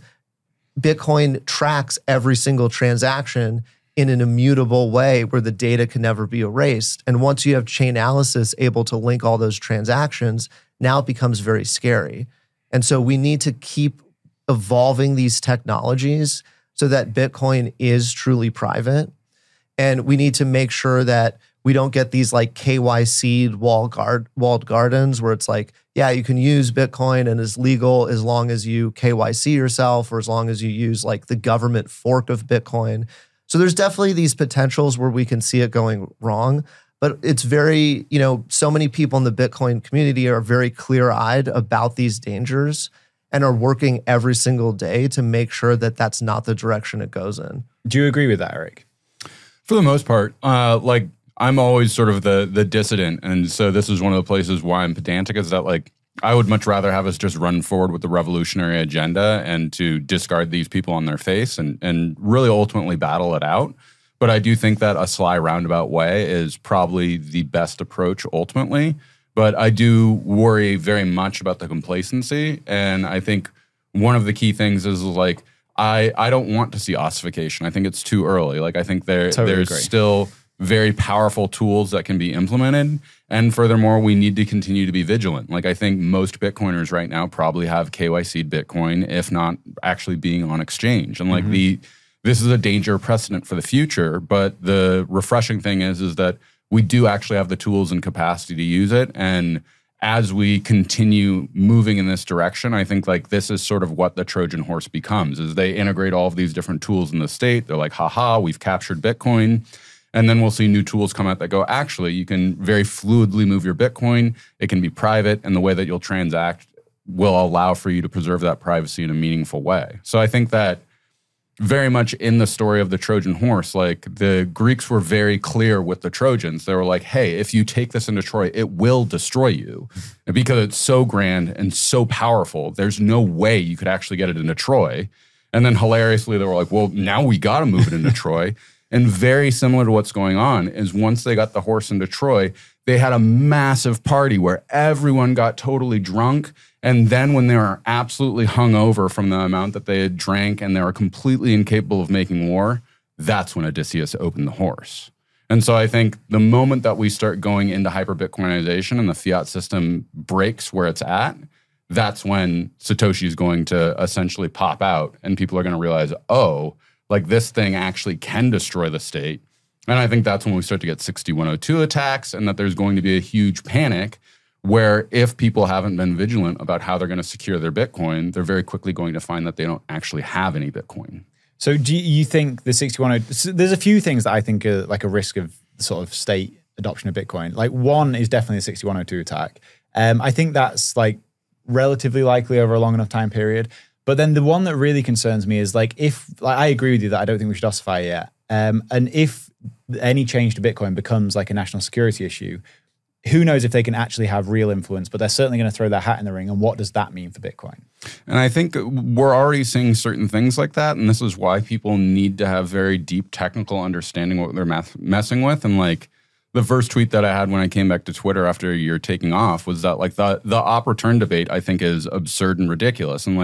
Bitcoin tracks every single transaction in an immutable way where the data can never be erased. And once you have Chainalysis able to link all those transactions, now it becomes very scary. And so we need to keep evolving these technologies so that Bitcoin is truly private. And we need to make sure that we don't get these like K Y C'd wall guard, walled gardens where it's like, yeah, you can use Bitcoin and it's legal as long as you K Y C yourself, or as long as you use like the government fork of Bitcoin. So there's definitely these potentials where we can see it going wrong, but it's very, you know, so many people in the Bitcoin community are very clear-eyed about these dangers and are working every single day to make sure that that's not the direction it goes in. Do you agree with that, Eric? For the most part, uh, like I'm always sort of the the dissident, and so this is one of the places why I'm pedantic, is that like I would much rather have us just run forward with the revolutionary agenda and to discard these people on their face and and really ultimately battle it out. But I do think that a sly roundabout way is probably the best approach ultimately. But I do worry very much about the complacency, and I think one of the key things is like I I don't want to see ossification. I think it's too early. Like I think there totally there's agree. still very powerful tools that can be implemented. And furthermore, we need to continue to be vigilant. Like I think most Bitcoiners right now probably have K Y C'd Bitcoin, if not actually being on exchange. And like mm-hmm. the this is a danger precedent for the future. But the refreshing thing is, is that we do actually have the tools and capacity to use it. And as we continue moving in this direction, I think like this is sort of what the Trojan horse becomes, is they integrate all of these different tools in the state. They're like, haha, we've captured Bitcoin. And then we'll see new tools come out that go, actually, you can very fluidly move your Bitcoin. It can be private, and the way that you'll transact will allow for you to preserve that privacy in a meaningful way. So I think that very much in the story of the Trojan horse, like the Greeks were very clear with the Trojans. They were like, hey, if you take this into Troy, it will destroy you. And because it's so grand and so powerful, there's no way you could actually get it into Troy. And then hilariously, they were like, well, now we got to move it into Troy. And very similar to what's going on is once they got the horse into Troy, they had a massive party where everyone got totally drunk. And then when they were absolutely hungover from the amount that they had drank and they were completely incapable of making war, that's when Odysseus opened the horse. And so I think the moment that we start going into hyper-Bitcoinization and the fiat system breaks where it's at, that's when Satoshi is going to essentially pop out and people are going to realize, oh, like this thing actually can destroy the state. And I think that's when we start to get sixty-one oh two attacks, and that there's going to be a huge panic where if people haven't been vigilant about how they're going to secure their Bitcoin, they're very quickly going to find that they don't actually have any Bitcoin. So do you think the sixty-one oh two, so there's a few things that I think are like a risk of sort of state adoption of Bitcoin. Like one is definitely the sixty-one oh two attack. Um, I think that's like relatively likely over a long enough time period. But then the one that really concerns me is like if, like I agree with you that I don't think we should ossify it yet. Um, and if any change to Bitcoin becomes like a national security issue, who knows if they can actually have real influence, but they're certainly going to throw their hat in the ring. And what does that mean for Bitcoin? And I think we're already seeing certain things like that. And this is why people need to have very deep technical understanding what they're math- messing with. And like the first tweet that I had when I came back to Twitter after you're taking off was that like the, the op return debate, I think, is absurd and ridiculous. And like,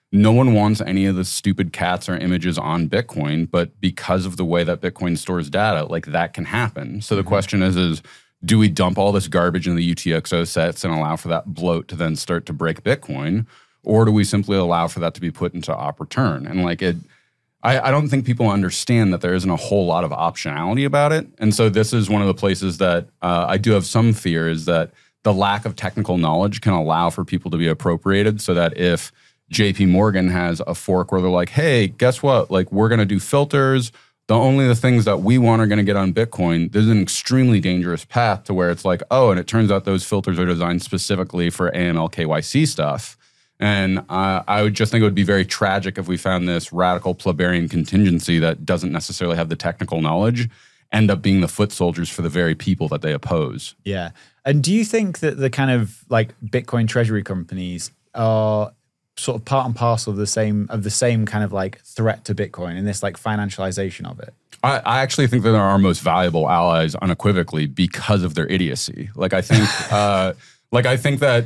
no one wants any of the stupid cats or images on Bitcoin, but because of the way that Bitcoin stores data, like that can happen. So the mm-hmm. question is, is do we dump all this garbage in the U T X O sets and allow for that bloat to then start to break Bitcoin? Or do we simply allow for that to be put into op return? And like it, I, I don't think people understand that there isn't a whole lot of optionality about it. And so this is one of the places that uh, I do have some fear is that the lack of technical knowledge can allow for people to be appropriated so that if J P Morgan has a fork where they're like, hey, guess what? Like we're going to do filters. The only the things that we want are going to get on Bitcoin. There's an extremely dangerous path to where it's like, oh, and it turns out those filters are designed specifically for A M L K Y C stuff. And uh, I would just think it would be very tragic if we found this radical plebeian contingency that doesn't necessarily have the technical knowledge end up being the foot soldiers for the very people that they oppose. Yeah. And do you think that the kind of like Bitcoin treasury companies are sort of part and parcel of the same of the same kind of like threat to Bitcoin and this like financialization of it? I, I actually think that they're our most valuable allies unequivocally because of their idiocy. Like I think, uh, like I think that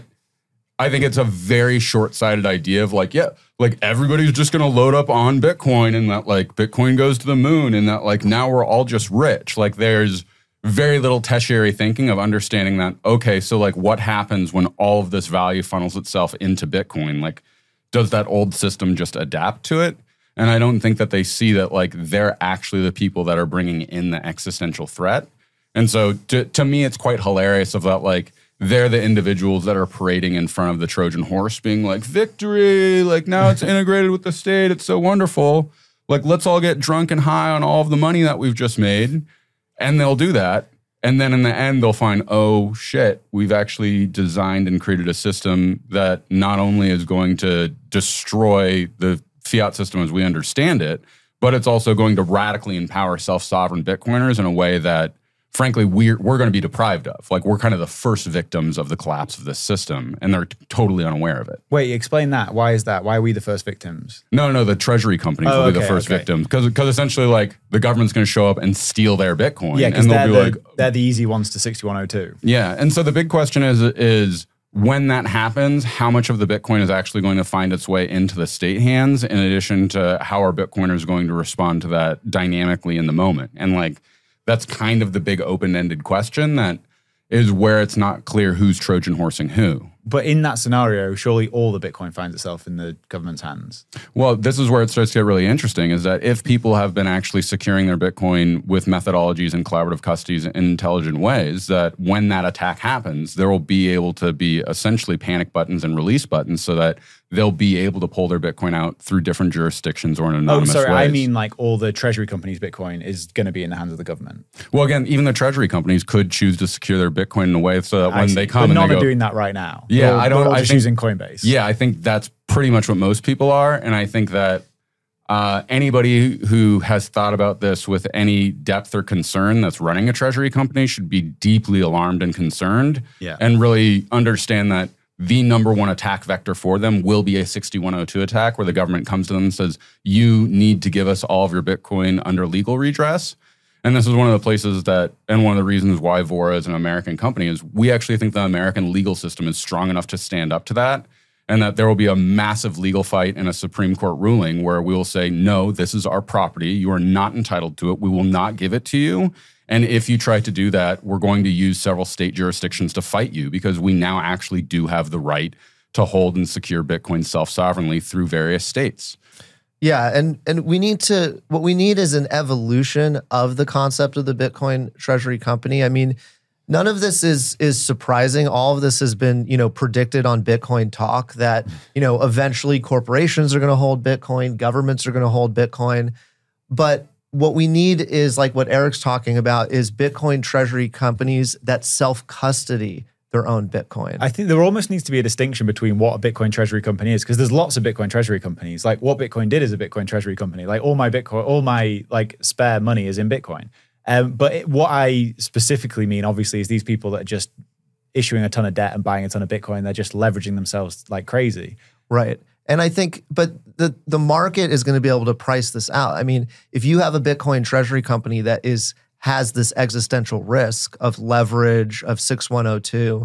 I think it's a very short-sighted idea of like, yeah, like everybody's just going to load up on Bitcoin and that like Bitcoin goes to the moon and that like now we're all just rich. Like there's very little tertiary thinking of understanding that, okay, so like what happens when all of this value funnels itself into Bitcoin? Like, does that old system just adapt to it? And I don't think that they see that like they're actually the people that are bringing in the existential threat. And so to, to me, it's quite hilarious of that like, they're the individuals that are parading in front of the Trojan horse being like, victory, like now it's integrated with the state. It's so wonderful. Like, let's all get drunk and high on all of the money that we've just made. And they'll do that. And then in the end, they'll find, oh shit, we've actually designed and created a system that not only is going to destroy the fiat system as we understand it, but it's also going to radically empower self-sovereign Bitcoiners in a way that frankly, we're, we're going to be deprived of. Like, we're kind of the first victims of the collapse of this system, and they're t- totally unaware of it. Wait, explain that. Why is that? Why are we the first victims? No, no, the treasury companies oh, will be okay, the first okay. victims. Because because essentially, like, the government's going to show up and steal their Bitcoin. Yeah, because and they're, they'll be the, like, they're the easy ones to sixty-one oh two. Yeah, and so the big question is, is when that happens, how much of the Bitcoin is actually going to find its way into the state hands, in addition to how are Bitcoiners going to respond to that dynamically in the moment? And, like, that's kind of the big open-ended question that is where it's not clear who's Trojan horsing who. But in that scenario, surely all the Bitcoin finds itself in the government's hands. Well, this is where it starts to get really interesting, is that if people have been actually securing their Bitcoin with methodologies and collaborative custodies in intelligent ways, that when that attack happens, there will be able to be essentially panic buttons and release buttons so that they'll be able to pull their Bitcoin out through different jurisdictions or in anonymous ways. Oh, sorry, I mean like all the treasury companies' Bitcoin is going to be in the hands of the government. Well, again, even the treasury companies could choose to secure their Bitcoin in a way so that when they come but and none they are go, doing that right now. Yeah, we're, I don't. We're all I just think, using Coinbase. Yeah, I think that's pretty much what most people are, and I think that uh, anybody who has thought about this with any depth or concern that's running a treasury company should be deeply alarmed and concerned, yeah. and really understand that the number one attack vector for them will be a sixty-one oh two attack, where the government comes to them and says, "You need to give us all of your Bitcoin under legal redress." And this is one of the places that, and one of the reasons why Vora is an American company, is we actually think the American legal system is strong enough to stand up to that, and that there will be a massive legal fight and a Supreme Court ruling where we will say, no, this is our property. You are not entitled to it. We will not give it to you. And if you try to do that, we're going to use several state jurisdictions to fight you, because we now actually do have the right to hold and secure Bitcoin self-sovereignly through various states. Yeah, and and we need to, what we need is an evolution of the concept of the Bitcoin treasury company. I mean, none of this is is surprising. All of this has been, you know, predicted on Bitcoin Talk that, you know, eventually corporations are going to hold Bitcoin, governments are going to hold Bitcoin. But what we need is, like what Eric's talking about, is Bitcoin treasury companies that self-custody their own Bitcoin. I think there almost needs to be a distinction between what a Bitcoin treasury company is, because there's lots of Bitcoin treasury companies. Like what Bitcoin did is a Bitcoin treasury company. Like all my Bitcoin, all my like spare money is in Bitcoin. Um, but it, what I specifically mean, obviously, is these people that are just issuing a ton of debt and buying a ton of Bitcoin. They're just leveraging themselves like crazy. Right. And I think, but the, the market is going to be able to price this out. I mean, if you have a Bitcoin treasury company that is has this existential risk of leverage, of sixty-one oh two,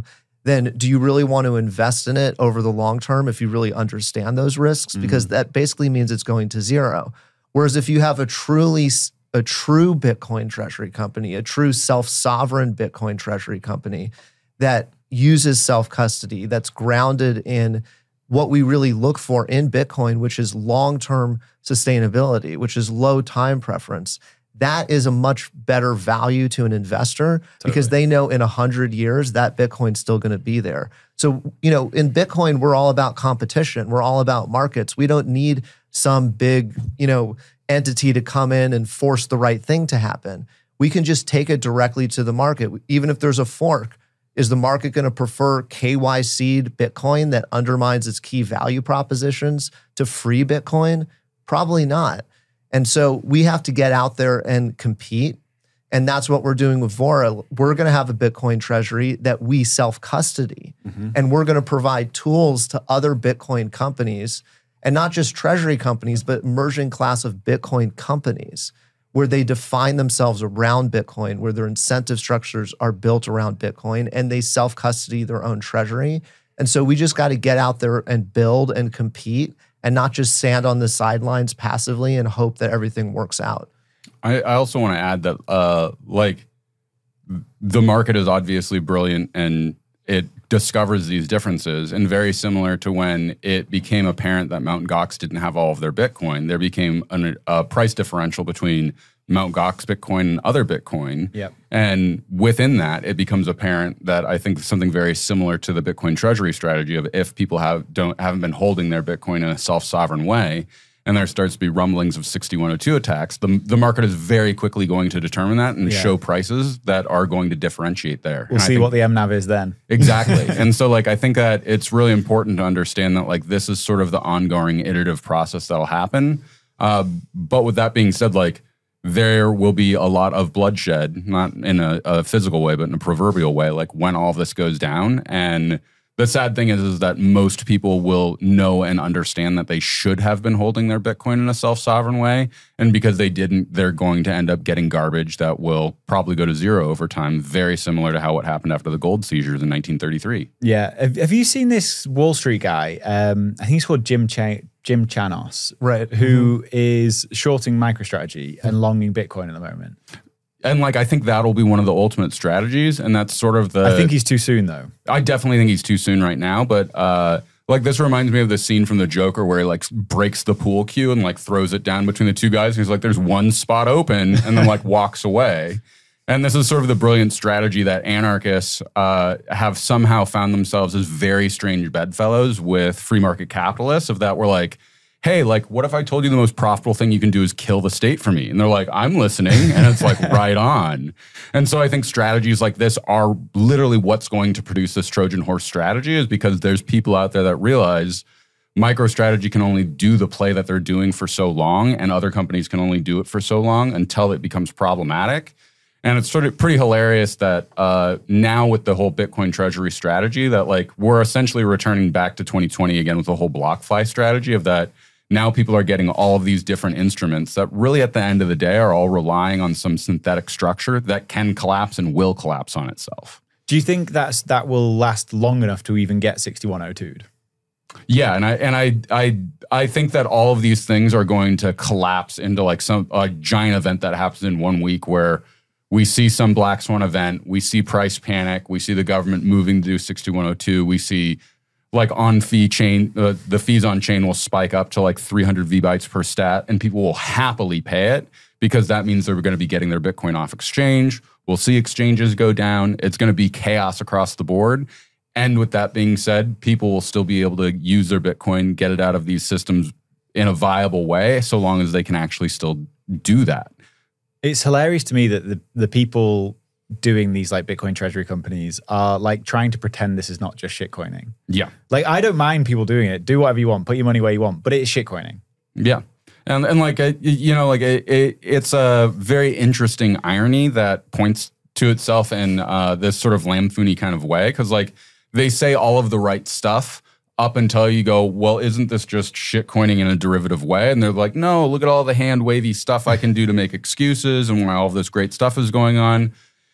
then do you really want to invest in it over the long term if you really understand those risks? Mm-hmm. Because that basically means it's going to zero. Whereas if you have a truly a true Bitcoin treasury company, a true self-sovereign Bitcoin treasury company that uses self-custody, that's grounded in what we really look for in Bitcoin, which is long-term sustainability, which is low time preference, that is a much better value to an investor totally. Because they know in one hundred years that Bitcoin's still going to be there. So, you know, in Bitcoin, we're all about competition. We're all about markets. We don't need some big, you know, entity to come in and force the right thing to happen. We can just take it directly to the market. Even if there's a fork, is the market going to prefer K Y C'd Bitcoin that undermines its key value propositions to free Bitcoin? Probably not. And so we have to get out there and compete. And that's what we're doing with Vora. We're going to have a Bitcoin treasury that we self-custody. Mm-hmm. And we're going to provide tools to other Bitcoin companies, and not just treasury companies, but emerging class of Bitcoin companies, where they define themselves around Bitcoin, where their incentive structures are built around Bitcoin, and they self-custody their own treasury. And so we just got to get out there and build and compete, and not just stand on the sidelines passively and hope that everything works out. I, I also want to add that, uh, like, the market is obviously brilliant and it discovers these differences. And very similar to when it became apparent that Mt. Gox didn't have all of their Bitcoin, there became an, a price differential between Mt. Gox Bitcoin and other Bitcoin. Yep. And within that, it becomes apparent that I think something very similar to the Bitcoin treasury strategy of if people have don't haven't been holding their Bitcoin in a self-sovereign way, and there starts to be rumblings of sixty-one oh two attacks, the, the market is very quickly going to determine that and yeah. show prices that are going to differentiate there. We'll and see think, what the M NAV is then. Exactly. And so like I think that it's really important to understand that like this is sort of the ongoing iterative process that'll happen. Uh, but with that being said, like there will be a lot of bloodshed, not in a, a physical way, but in a proverbial way, like when all of this goes down. And the sad thing is, is that most people will know and understand that they should have been holding their Bitcoin in a self-sovereign way. And because they didn't, they're going to end up getting garbage that will probably go to zero over time, very similar to how what happened after the gold seizures in nineteen thirty-three. Yeah. Have, have you seen this Wall Street guy? Um, I think he's called Jim Ch- Jim Chanos, right? Who mm-hmm. is shorting MicroStrategy and longing Bitcoin at the moment. And like I think that'll be one of the ultimate strategies, and that's sort of the. I think he's too soon, though. I definitely think he's too soon right now, but uh, like this reminds me of the scene from The Joker where he like breaks the pool cue and like throws it down between the two guys. He's like, "There's one spot open," and then like walks away. And this is sort of the brilliant strategy that anarchists uh, have somehow found themselves as very strange bedfellows with free market capitalists. Of that, we're like, hey, like, what if I told you the most profitable thing you can do is kill the state for me? And they're like, I'm listening. And it's like, right on. And so I think strategies like this are literally what's going to produce this Trojan horse strategy, is because there's people out there that realize MicroStrategy can only do the play that they're doing for so long, and other companies can only do it for so long until it becomes problematic. And it's sort of pretty hilarious that uh, now with the whole Bitcoin treasury strategy that like we're essentially returning back to twenty twenty again with the whole BlockFi strategy of that. Now people are getting all of these different instruments that really at the end of the day are all relying on some synthetic structure that can collapse and will collapse on itself. Do you think that's that will last long enough to even get sixty-one oh two'd? Yeah, and I and I I I think that all of these things are going to collapse into like some a giant event that happens in one week where we see some black swan event, we see price panic, we see the government moving to do sixty-one oh two, we see like on fee chain, uh, the fees on chain will spike up to like three hundred V bytes per stat, and people will happily pay it because that means they're going to be getting their Bitcoin off exchange. We'll see exchanges go down. It's going to be chaos across the board. And with that being said, people will still be able to use their Bitcoin, get it out of these systems in a viable way, so long as they can actually still do that. It's hilarious to me that the, the people doing these like Bitcoin treasury companies are like trying to pretend this is not just shitcoining. Yeah. Like I don't mind people doing it. Do whatever you want. Put your money where you want. But it is shitcoining. Yeah. And and like, it, you know, like it, it, it's a very interesting irony that points to itself in uh, this sort of lampoony kind of way. Because like they say all of the right stuff up until you go, well, isn't this just shitcoining in a derivative way? And they're like, no, look at all the hand wavy stuff I can do to make excuses and why all of this great stuff is going on.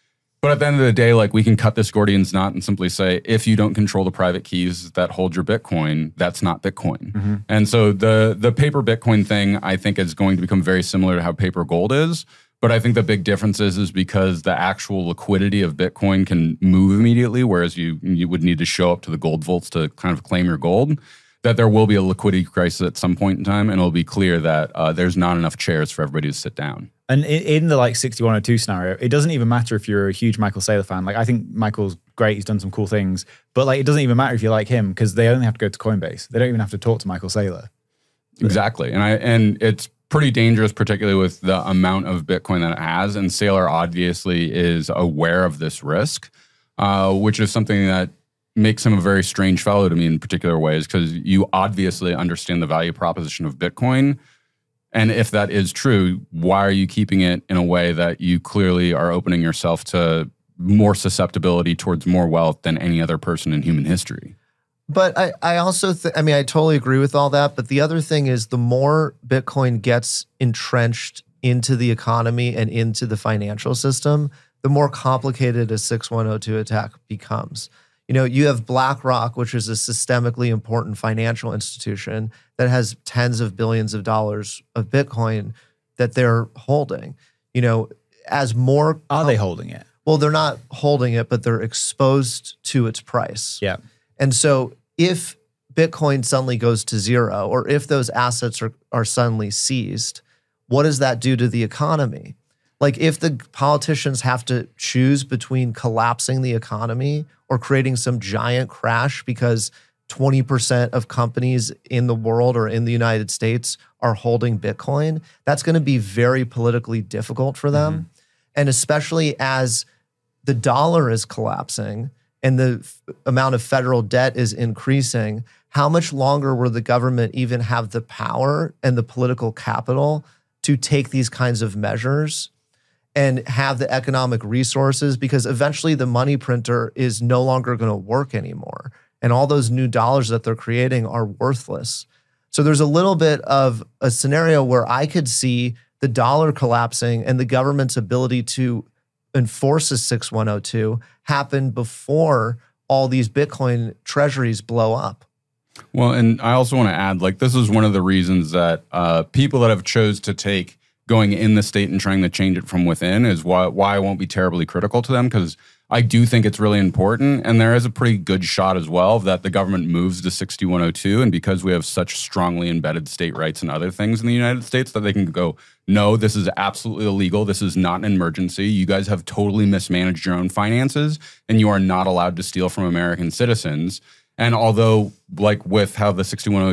But at the end of the day, like we can cut this Gordian's knot and simply say, if you don't control the private keys that hold your Bitcoin, that's not Bitcoin. Mm-hmm. And so the the paper Bitcoin thing, I think, is going to become very similar to how paper gold is. But I think the big difference is, is because the actual liquidity of Bitcoin can move immediately, whereas you you would need to show up to the gold vaults to kind of claim your gold, that there will be a liquidity crisis at some point in time, and it'll be clear that uh, there's not enough chairs for everybody to sit down. And in, in the like sixty-one oh two scenario, it doesn't even matter if you're a huge Michael Saylor fan. Like I think Michael's great, he's done some cool things, but like it doesn't even matter if you like him because they only have to go to Coinbase. They don't even have to talk to Michael Saylor. Exactly, and I and it's pretty dangerous, particularly with the amount of Bitcoin that it has. And Saylor obviously is aware of this risk, uh, which is something that makes him a very strange fellow to me in particular ways, because you obviously understand the value proposition of Bitcoin. And if that is true, why are you keeping it in a way that you clearly are opening yourself to more susceptibility towards more wealth than any other person in human history? But I, I also think, I mean, I totally agree with all that. But the other thing is the more Bitcoin gets entrenched into the economy and into the financial system, the more complicated a sixty-one oh two attack becomes. You know, you have BlackRock, which is a systemically important financial institution that has tens of billions of dollars of Bitcoin that they're holding. You know, as more... Are they holding it? Well, they're not holding it, but they're exposed to its price. Yeah. And so if Bitcoin suddenly goes to zero, or if those assets are, are suddenly seized, what does that do to the economy? Like if the politicians have to choose between collapsing the economy or creating some giant crash because twenty percent of companies in the world or in the United States are holding Bitcoin, that's going to be very politically difficult for them. Mm-hmm. And especially as the dollar is collapsing and the f- amount of federal debt is increasing, how much longer will the government even have the power and the political capital to take these kinds of measures and have the economic resources? Because eventually the money printer is no longer going to work anymore. And all those new dollars that they're creating are worthless. So there's a little bit of a scenario where I could see the dollar collapsing and the government's ability to enforce a sixty-one oh two happen before all these Bitcoin treasuries blow up. Well, and I also want to add, like, this is one of the reasons that uh, people that have chose to take going in the state and trying to change it from within is why, why I won't be terribly critical to them, because I do think it's really important. And there is a pretty good shot as well that the government moves to sixty-one oh two. And because we have such strongly embedded state rights and other things in the United States, that they can go, no, this is absolutely illegal. This is not an emergency. You guys have totally mismanaged your own finances and you are not allowed to steal from American citizens. And although, like with how the sixty-one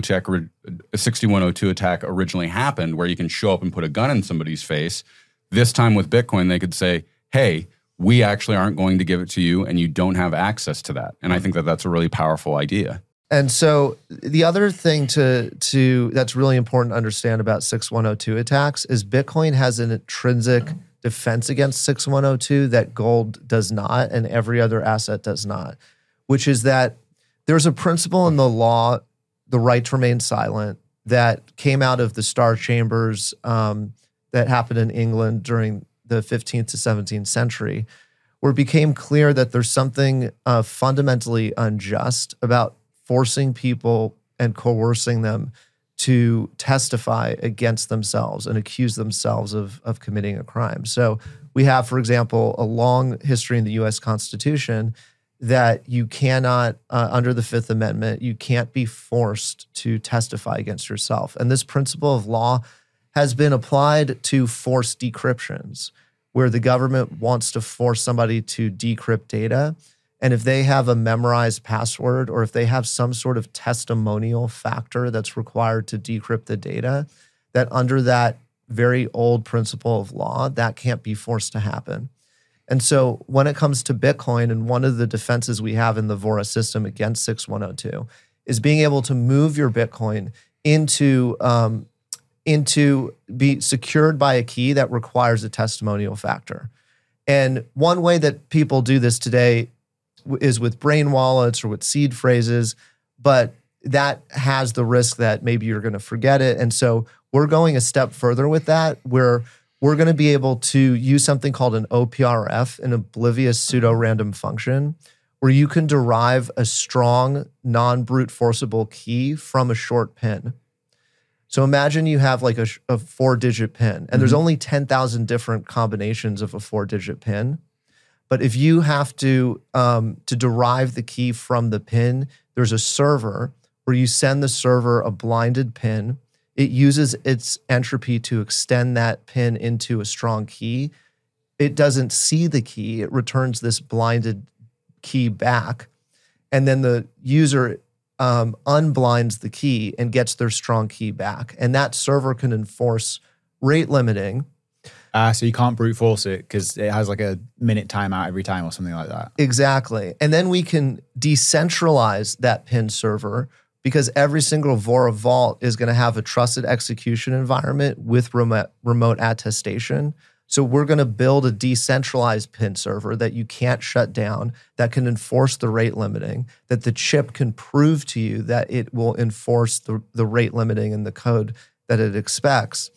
oh two attack originally happened, where you can show up and put a gun in somebody's face, this time with Bitcoin, they could say, hey, we actually aren't going to give it to you and you don't have access to that. And I think that that's a really powerful idea. And so the other thing to to that's really important to understand about sixty-one oh two attacks is Bitcoin has an intrinsic defense against sixty-one oh two that gold does not and every other asset does not, which is that there's a principle in the law, the right to remain silent, that came out of the Star Chambers um, that happened in England during the fifteenth to seventeenth century, where it became clear that there's something uh, fundamentally unjust about forcing people and coercing them to testify against themselves and accuse themselves of, of committing a crime. So we have, for example, a long history in the U S Constitution that you cannot, uh, under the Fifth Amendment, you can't be forced to testify against yourself. And this principle of law has been applied to force decryptions, where the government wants to force somebody to decrypt data. And if they have a memorized password or if they have some sort of testimonial factor that's required to decrypt the data, that under that very old principle of law, that can't be forced to happen. And so when it comes to Bitcoin, and one of the defenses we have in the Vora system against sixty-one oh two is being able to move your Bitcoin into, um, into be secured by a key that requires a testimonial factor. And one way that people do this today is with brain wallets or with seed phrases, but that has the risk that maybe you're going to forget it. And so we're going a step further with that, where we're going to be able to use something called an O P R F, an oblivious pseudo-random function, where you can derive a strong, non-brute forcible key from a short pin. So imagine you have like a, a four-digit pin, and mm-hmm. there's only ten thousand different combinations of a four-digit pin. But if you have to um, to derive the key from the pin, there's a server where you send the server a blinded pin. It uses its entropy to extend that pin into a strong key. It doesn't see the key. It returns this blinded key back. And then the user um, unblinds the key and gets their strong key back. And that server can enforce rate limiting. Ah, uh, so you can't brute force it because it has like a minute timeout every time or something like that. Exactly. And then we can decentralize that pin server because every single Vora vault is going to have a trusted execution environment with remote, remote attestation. So we're going to build a decentralized pin server that you can't shut down, that can enforce the rate limiting, that the chip can prove to you that it will enforce the, the rate limiting in the code that it expects.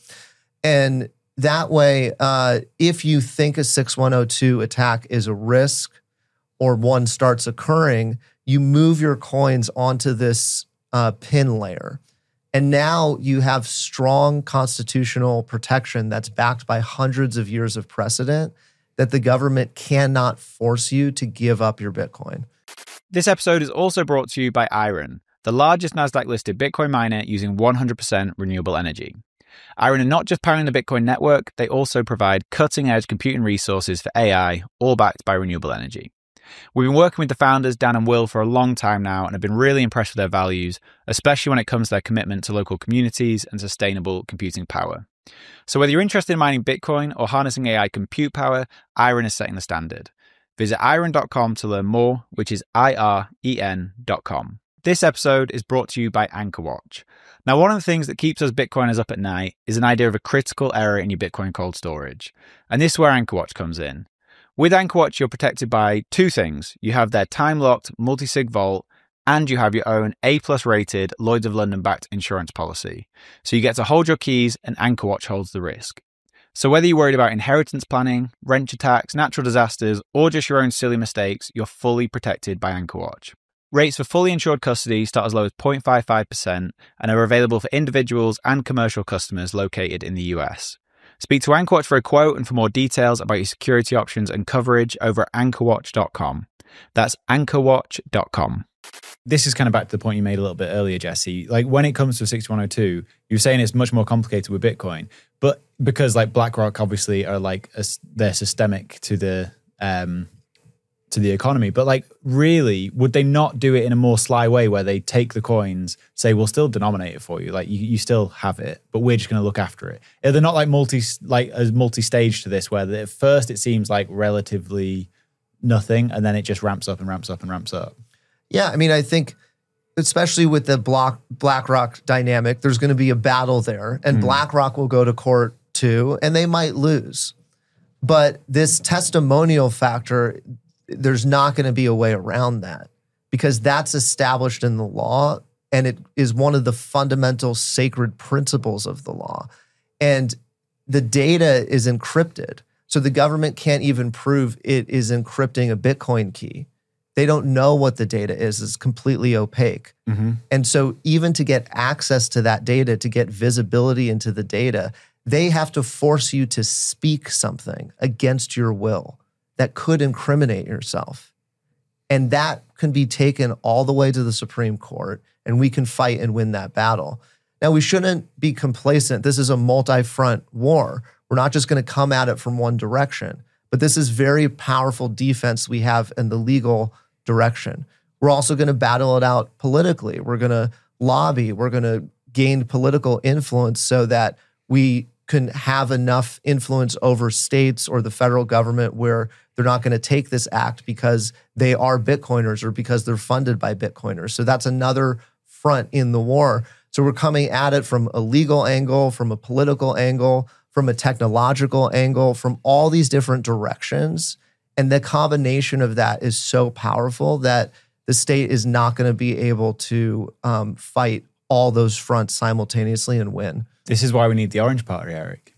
And that way, uh, if you think a six one oh two attack is a risk or one starts occurring, you move your coins onto this uh, pin layer. And now you have strong constitutional protection that's backed by hundreds of years of precedent that the government cannot force you to give up your Bitcoin. This episode is also brought to you by Iron, the largest NASDAQ-listed Bitcoin miner using one hundred percent renewable energy. Iron are not just powering the Bitcoin network, they also provide cutting-edge computing resources for A I, all backed by renewable energy. We've been working with the founders, Dan and Will, for a long time now and have been really impressed with their values, especially when it comes to their commitment to local communities and sustainable computing power. So whether you're interested in mining Bitcoin or harnessing A I compute power, Iron is setting the standard. Visit iron dot com to learn more, which is I R E N dot com. This episode is brought to you by Anchorwatch. Now, one of the things that keeps us Bitcoiners up at night is an idea of a critical error in your Bitcoin cold storage. And this is where Anchorwatch comes in. With Anchorwatch, you're protected by two things. You have their time-locked multi-sig vault, and you have your own A-plus rated Lloyds of London-backed insurance policy. So you get to hold your keys, and Anchorwatch holds the risk. So whether you're worried about inheritance planning, wrench attacks, natural disasters, or just your own silly mistakes, you're fully protected by Anchorwatch. Rates for fully insured custody start as low as zero point five five percent and are available for individuals and commercial customers located in the U S. Speak to Anchorwatch for a quote and for more details about your security options and coverage over at anchor watch dot com. That's anchor watch dot com. This is kind of back to the point you made a little bit earlier, Jesse. Like when it comes to sixty-one oh two, you're saying it's much more complicated with Bitcoin, but because like BlackRock obviously are like a, they're systemic to the um, to the economy, but like really, would they not do it in a more sly way where they take the coins, say we'll still denominate it for you, like you, you still have it, but we're just going to look after it? Are they not like multi like a multi-stage to this, where at first it seems like relatively nothing, and then it just ramps up and ramps up and ramps up? Yeah, I mean, I think especially with the Block, BlackRock dynamic, there's going to be a battle there, and mm. BlackRock will go to court too, and they might lose. But this testimonial factor, there's not going to be a way around that because that's established in the law, and it is one of the fundamental sacred principles of the law. And the data is encrypted, so the government can't even prove it is encrypting a Bitcoin key. They don't know what the data is. It's completely opaque. Mm-hmm. And so even to get access to that data, to get visibility into the data, they have to force you to speak something against your will that could incriminate yourself. And that can be taken all the way to the Supreme Court, and we can fight and win that battle. Now, we shouldn't be complacent. This is a multi-front war. We're not just going to come at it from one direction, but this is very powerful defense we have in the legal direction. We're also going to battle it out politically. We're going to lobby. We're going to gain political influence so that we can have enough influence over states or the federal government where they're not going to take this act because they are Bitcoiners or because they're funded by Bitcoiners. So that's another front in the war. So we're coming at it from a legal angle, from a political angle, from a technological angle, from all these different directions. And the combination of that is so powerful that the state is not going to be able to um, fight all those fronts simultaneously and win. This is why we need the Orange Party, Eric.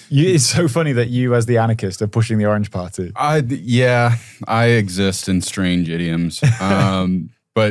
You, it's so funny that you, as the anarchist, are pushing the Orange Party. I, yeah, I exist in strange idioms. Um, but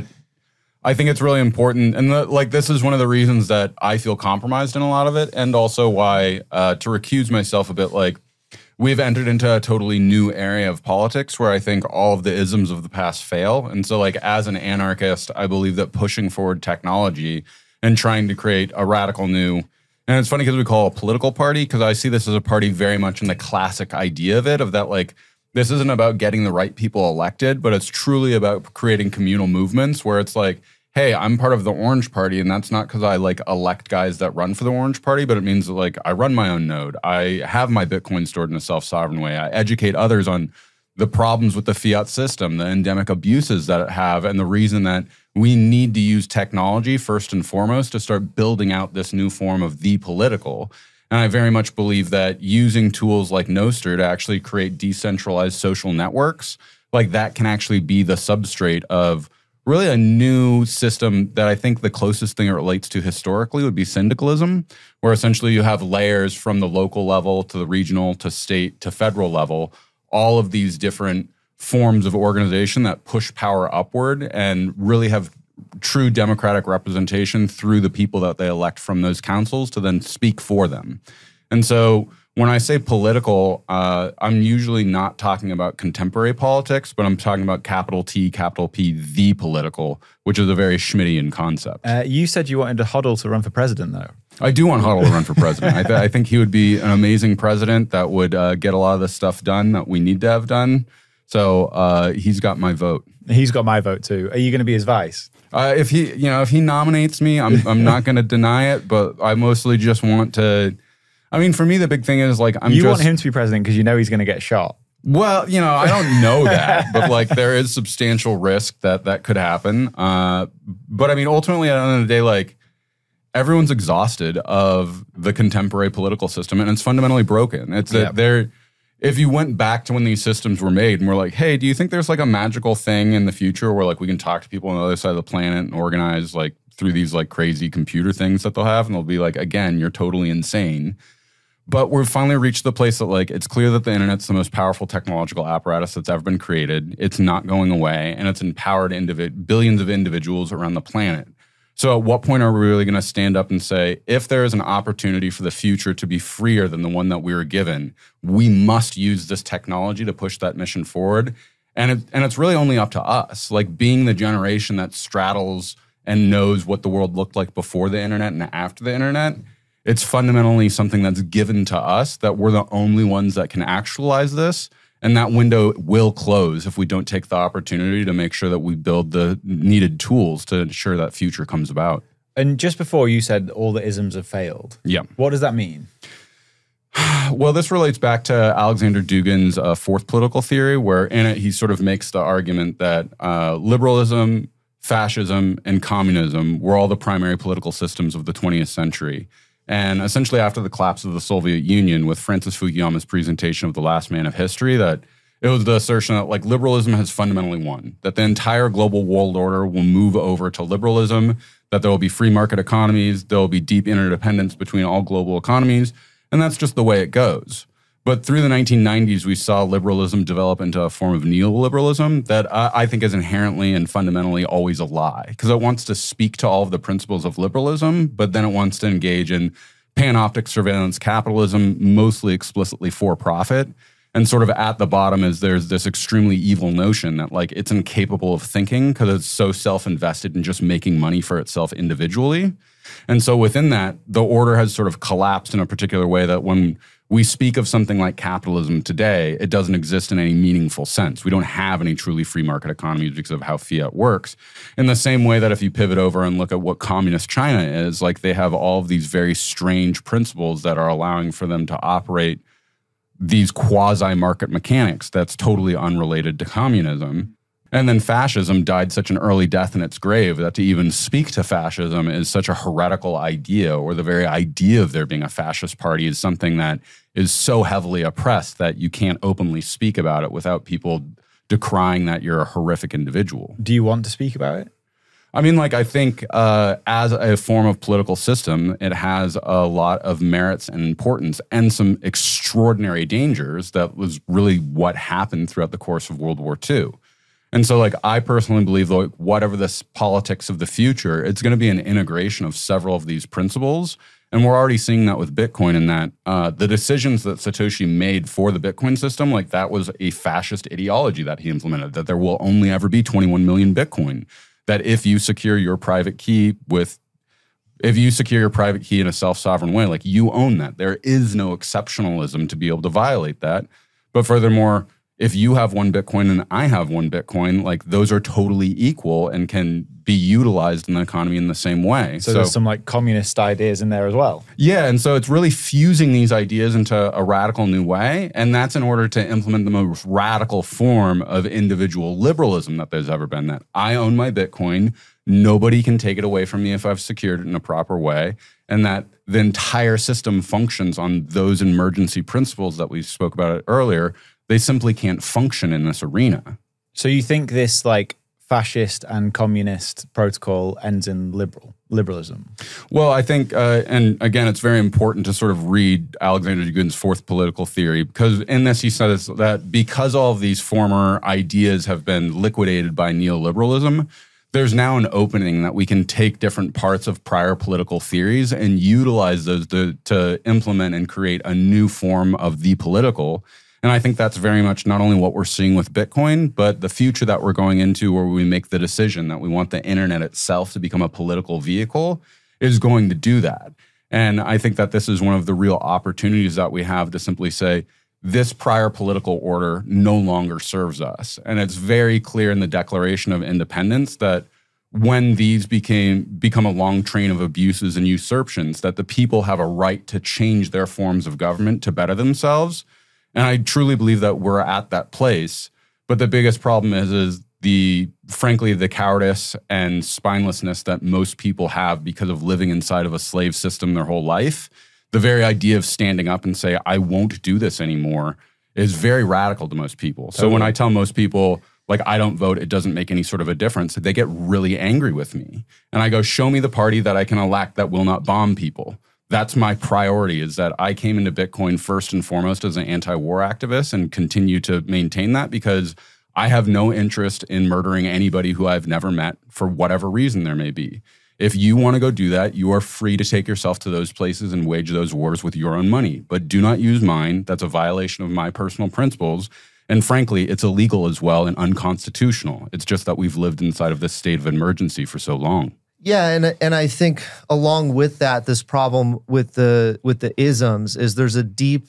I think it's really important. And the, like, this is one of the reasons that I feel compromised in a lot of it. And also why, uh, to recuse myself a bit, like, we've entered into a totally new area of politics where I think all of the isms of the past fail. And so, like, as an anarchist, I believe that pushing forward technology and trying to create a radical new, and it's funny because we call it a political party, because I see this as a party very much in the classic idea of it, of that, like, this isn't about getting the right people elected, but it's truly about creating communal movements where it's like, hey, I'm part of the Orange Party, and that's not because I like elect guys that run for the Orange Party, but it means that, like, I run my own node. I have my Bitcoin stored in a self-sovereign way. I educate others on the problems with the fiat system, the endemic abuses that it have, and the reason that we need to use technology first and foremost to start building out this new form of the political. And I very much believe that using tools like Nostr to actually create decentralized social networks, like, that can actually be the substrate of really a new system that I think the closest thing it relates to historically would be syndicalism, where essentially you have layers from the local level to the regional to state to federal level, all of these different forms of organization that push power upward and really have true democratic representation through the people that they elect from those councils to then speak for them. And so when I say political, uh, I'm usually not talking about contemporary politics, but I'm talking about capital T, capital P, the political, which is a very Schmittian concept. Uh, you said you wanted Hodl to run for president, though. I do want Hodl to run for president. I, th- I think he would be an amazing president that would uh, get a lot of the stuff done that we need to have done. So uh, he's got my vote. He's got my vote too. Are you going to be his vice? Uh, if he, you know, if he nominates me, I'm I'm not going to deny it. But I mostly just want to. I mean, for me, the big thing is, like, I'm you just, want him to be president because you know he's going to get shot. Well, you know, I don't know that, but, like, there is substantial risk that that could happen. Uh, but I mean, ultimately, at the end of the day, like, everyone's exhausted of the contemporary political system, and it's fundamentally broken. It's that Yep. there. If you went back to when these systems were made and we're like, hey, do you think there's, like, a magical thing in the future where, like, we can talk to people on the other side of the planet and organize, like, through these, like, crazy computer things that they'll have, and they'll be like, again, you're totally insane. But we've finally reached the place that, like, it's clear that the internet's the most powerful technological apparatus that's ever been created. It's not going away, and it's empowered individ- billions of individuals around the planet. So at what point are we really going to stand up and say, if there is an opportunity for the future to be freer than the one that we were given, we must use this technology to push that mission forward? And it, and it's really only up to us, like, being the generation that straddles and knows what the world looked like before the internet and after the internet. It's fundamentally something that's given to us, that we're the only ones that can actualize this. And that window will close if we don't take the opportunity to make sure that we build the needed tools to ensure that future comes about. And just before you said all the isms have failed. Yeah. What does that mean? Well, this relates back to Alexander Dugin's uh, fourth political theory, where in it he sort of makes the argument that uh, liberalism, fascism, and communism were all the primary political systems of the twentieth century. And essentially after the collapse of the Soviet Union, with Francis Fukuyama's presentation of The Last Man of History, that it was the assertion that, like, liberalism has fundamentally won, that the entire global world order will move over to liberalism, that there will be free market economies, there will be deep interdependence between all global economies, and that's just the way it goes. But through the nineteen nineties, we saw liberalism develop into a form of neoliberalism that I, I think is inherently and fundamentally always a lie, because it wants to speak to all of the principles of liberalism, but then it wants to engage in panoptic surveillance capitalism, mostly explicitly for profit. And sort of at the bottom is there's this extremely evil notion that, like, it's incapable of thinking because it's so self-invested in just making money for itself individually. And so within that, the order has sort of collapsed in a particular way that when we speak of something like capitalism today, it doesn't exist in any meaningful sense. We don't have any truly free market economies because of how fiat works. In the same way that if you pivot over and look at what communist China is, like, they have all of these very strange principles that are allowing for them to operate these quasi-market mechanics that's totally unrelated to communism. And then fascism died such an early death in its grave that to even speak to fascism is such a heretical idea, or the very idea of there being a fascist party is something that is so heavily oppressed that you can't openly speak about it without people decrying that you're a horrific individual. Do you want to speak about it? I mean, like, I think uh, as a form of political system, it has a lot of merits and importance and some extraordinary dangers. That was really what happened throughout the course of World War Two. And so, like, I personally believe, like, whatever this politics of the future, it's going to be an integration of several of these principles. And we're already seeing that with Bitcoin, in that uh, the decisions that Satoshi made for the Bitcoin system, like, that was a fascist ideology that he implemented, that there will only ever be twenty-one million Bitcoin. That if you secure your private key with, if you secure your private key in a self-sovereign way, like, you own that. There is no exceptionalism to be able to violate that. But furthermore, if you have one Bitcoin and I have one Bitcoin, like, those are totally equal and can be utilized in the economy in the same way. So, so there's some like communist ideas in there as well. Yeah, and so it's really fusing these ideas into a radical new way, and that's in order to implement the most radical form of individual liberalism that there's ever been, that I own my Bitcoin, nobody can take it away from me if I've secured it in a proper way, and that the entire system functions on those emergency principles that we spoke about earlier. They simply can't function in this arena. So you think this, like, fascist and communist protocol ends in liberal liberalism? Well, I think, uh, and again, it's very important to sort of read Alexander Dugin's Fourth Political Theory, because in this he says that because all of these former ideas have been liquidated by neoliberalism, there's now an opening that we can take different parts of prior political theories and utilize those to, to implement and create a new form of the political. And I think that's very much not only what we're seeing with Bitcoin, but the future that we're going into, where we make the decision that we want the internet itself to become a political vehicle, is going to do that. And I think that this is one of the real opportunities that we have to simply say, this prior political order no longer serves us. And it's very clear in the Declaration of Independence that when these became become a long train of abuses and usurpations, that the people have a right to change their forms of government to better themselves. And I truly believe that we're at that place. But the biggest problem is, is the, frankly, the cowardice and spinelessness that most people have because of living inside of a slave system their whole life. The very idea of standing up and say, I won't do this anymore, is very radical to most people. So when I tell most people, like, I don't vote, it doesn't make any sort of a difference, they get really angry with me. And I go, show me the party that I can elect that will not bomb people. That's my priority, is that I came into Bitcoin first and foremost as an anti-war activist and continue to maintain that, because I have no interest in murdering anybody who I've never met for whatever reason there may be. If you want to go do that, you are free to take yourself to those places and wage those wars with your own money. But do not use mine. That's a violation of my personal principles. And frankly, it's illegal as well and unconstitutional. It's just that we've lived inside of this state of emergency for so long. Yeah, and and I think along with that, this problem with the with the isms is there's a deep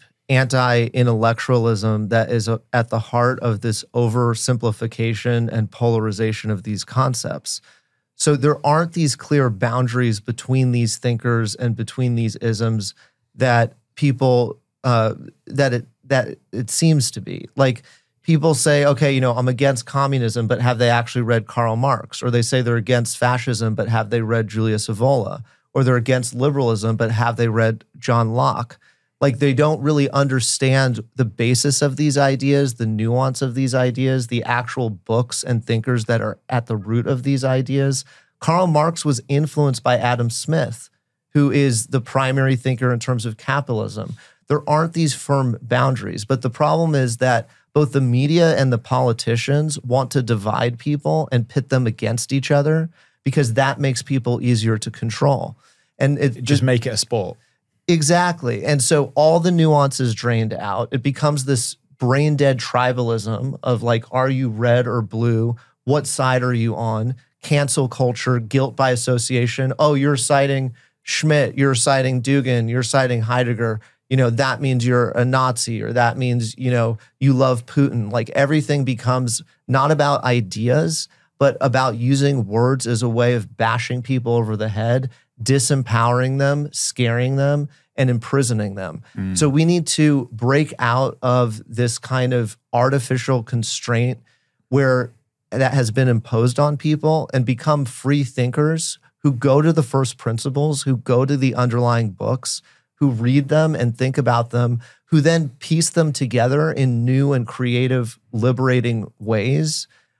anti-intellectualism that is a, at the heart of this oversimplification and polarization of these concepts. So there aren't these clear boundaries between these thinkers and between these isms that people uh, that it that it seems to be. Like, people say, okay, you know, I'm against communism, but have they actually read Karl Marx? Or they say they're against fascism, but have they read Julius Evola? Or they're against liberalism, but have they read John Locke? Like, they don't really understand the basis of these ideas, the nuance of these ideas, the actual books and thinkers that are at the root of these ideas. Karl Marx was influenced by Adam Smith, who is the primary thinker in terms of capitalism. There aren't these firm boundaries, but the problem is that both the media and the politicians want to divide people and pit them against each other, because that makes people easier to control. And it just make it a sport. Exactly. And so all the nuance is drained out. It becomes this brain dead tribalism of, like, are you red or blue? What side are you on? Cancel culture, guilt by association. Oh, you're citing Schmidt, you're citing Dugin, you're citing Heidegger. You know, that means you're a Nazi, or that means, you know, you love Putin. Like, everything becomes not about ideas, but about using words as a way of bashing people over the head, disempowering them, scaring them, and imprisoning them. Mm. So we need to break out of this kind of artificial constraint where that has been imposed on people and become free thinkers who go to the first principles, who go to the underlying books, who read them and think about them, who then piece them together in new and creative, liberating ways,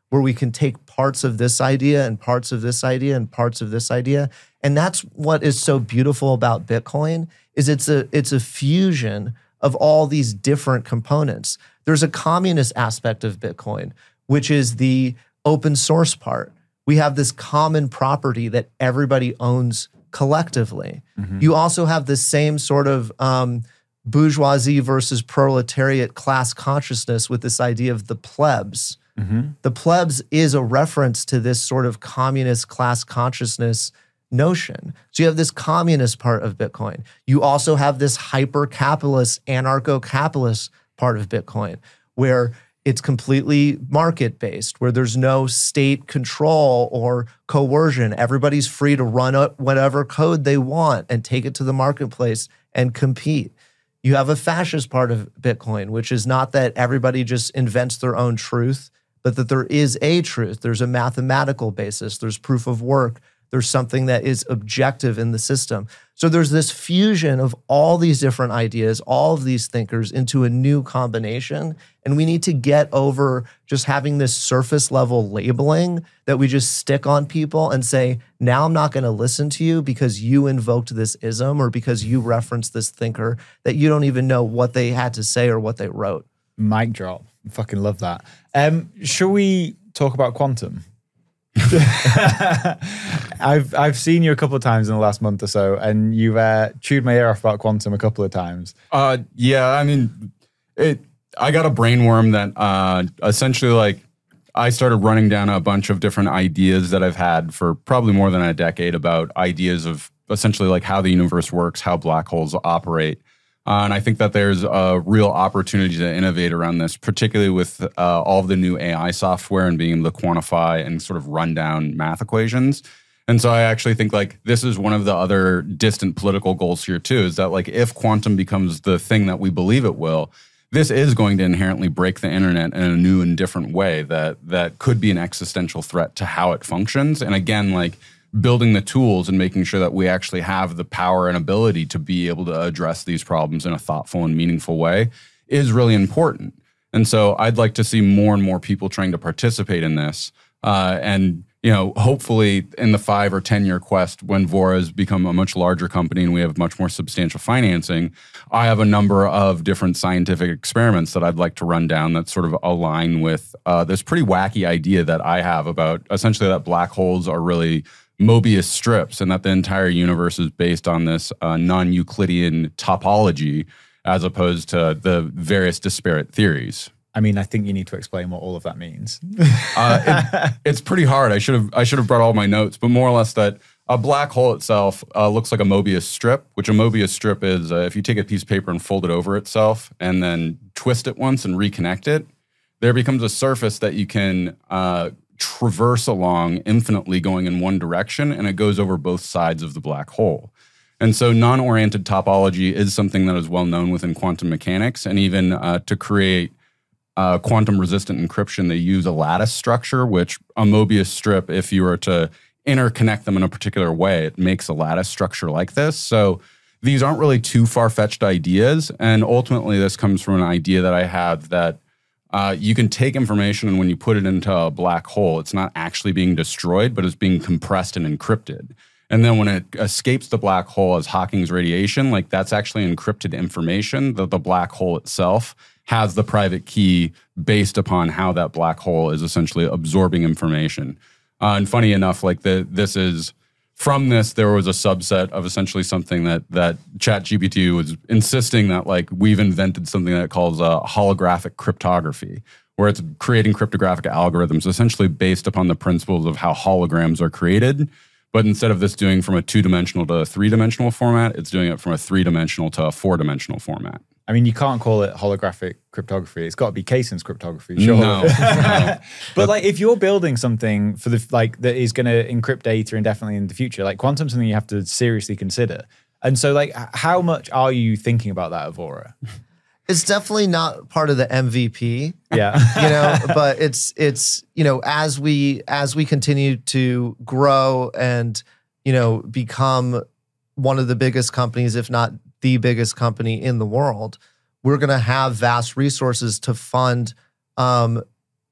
where we can take parts of this idea and parts of this idea and parts of this idea. And that's what is so beautiful about Bitcoin, is it's a it's a fusion of all these different components. There's a communist aspect of Bitcoin, which is the open source part. We have this common property that everybody owns collectively. Mm-hmm. You also have this same sort of um, bourgeoisie versus proletariat class consciousness with this idea of the plebs. Mm-hmm. The plebs is a reference to this sort of communist class consciousness notion. So you have this communist part of Bitcoin. You also have this hyper-capitalist, anarcho-capitalist part of Bitcoin, where it's completely market-based, where there's no state control or coercion. Everybody's free to run up whatever code they want and take it to the marketplace and compete. You have a fascist part of Bitcoin, which is not that everybody just invents their own truth, but that there is a truth. There's a mathematical basis. There's proof of work. There's something that is objective in the system. So there's this fusion of all these different ideas, all of these thinkers into a new combination. And we need to get over just having this surface level labeling that we just stick on people and say, now I'm not going to listen to you because you invoked this ism or because you referenced this thinker that you don't even know what they had to say or what they wrote. Mic drop. I fucking love that. Um, shall we talk about quantum? I've I've seen you a couple of times in the last month or so, and you've uh, chewed my ear off about quantum a couple of times. Uh, yeah, I mean, it. I got a brainworm that uh, essentially, like, I started running down a bunch of different ideas that I've had for probably more than a decade about ideas of essentially like how the universe works, how black holes operate. Uh, and I think that there's a real opportunity to innovate around this, particularly with uh, all of the new A I software and being able to quantify and sort of run down math equations. And so I actually think like this is one of the other distant political goals here too, is that like if quantum becomes the thing that we believe it will, this is going to inherently break the internet in a new and different way that that could be an existential threat to how it functions. And again, like building the tools and making sure that we actually have the power and ability to be able to address these problems in a thoughtful and meaningful way is really important. And so I'd like to see more and more people trying to participate in this. Uh, and, you know, hopefully in the five or ten year quest, when Vora has become a much larger company and we have much more substantial financing, I have a number of different scientific experiments that I'd like to run down that sort of align with uh, this pretty wacky idea that I have about essentially that black holes are really Mobius strips and that the entire universe is based on this uh, non-Euclidean topology as opposed to the various disparate theories. I mean, I think you need to explain what all of that means. uh, it, it's pretty hard. I should have I should have brought all my notes, but more or less that a black hole itself uh, looks like a Mobius strip, which a Mobius strip is uh, if you take a piece of paper and fold it over itself and then twist it once and reconnect it, there becomes a surface that you can uh, traverse along infinitely going in one direction, and it goes over both sides of the black hole. And so non-oriented topology is something that is well known within quantum mechanics, and even uh, to create uh, quantum-resistant encryption, they use a lattice structure, which a Mobius strip, if you were to interconnect them in a particular way, it makes a lattice structure like this. So these aren't really too far-fetched ideas, and ultimately this comes from an idea that I have that Uh, you can take information and when you put it into a black hole, it's not actually being destroyed, but it's being compressed and encrypted. And then when it escapes the black hole as Hawking's radiation, like that's actually encrypted information that the black hole itself has the private key based upon how that black hole is essentially absorbing information. Uh, and funny enough, like the this is from this, there was a subset of essentially something that that ChatGPT was insisting that like we've invented something that it calls uh, holographic cryptography, where it's creating cryptographic algorithms essentially based upon the principles of how holograms are created. But instead of this doing from a two-dimensional to a three-dimensional format, it's doing it from a three-dimensional to a four-dimensional format. I mean, you can't call it holographic cryptography. It's got to be Kaysen's cryptography, sure. No, no. But like, if you're building something for the like that is going to encrypt data indefinitely in the future, like quantum's something you have to seriously consider. And so, like, how much are you thinking about that, Vora? It's definitely not part of the M V P. Yeah, you know, but it's it's you know as we as we continue to grow and you know become one of the biggest companies, if not the biggest company in the world, we're going to have vast resources to fund um,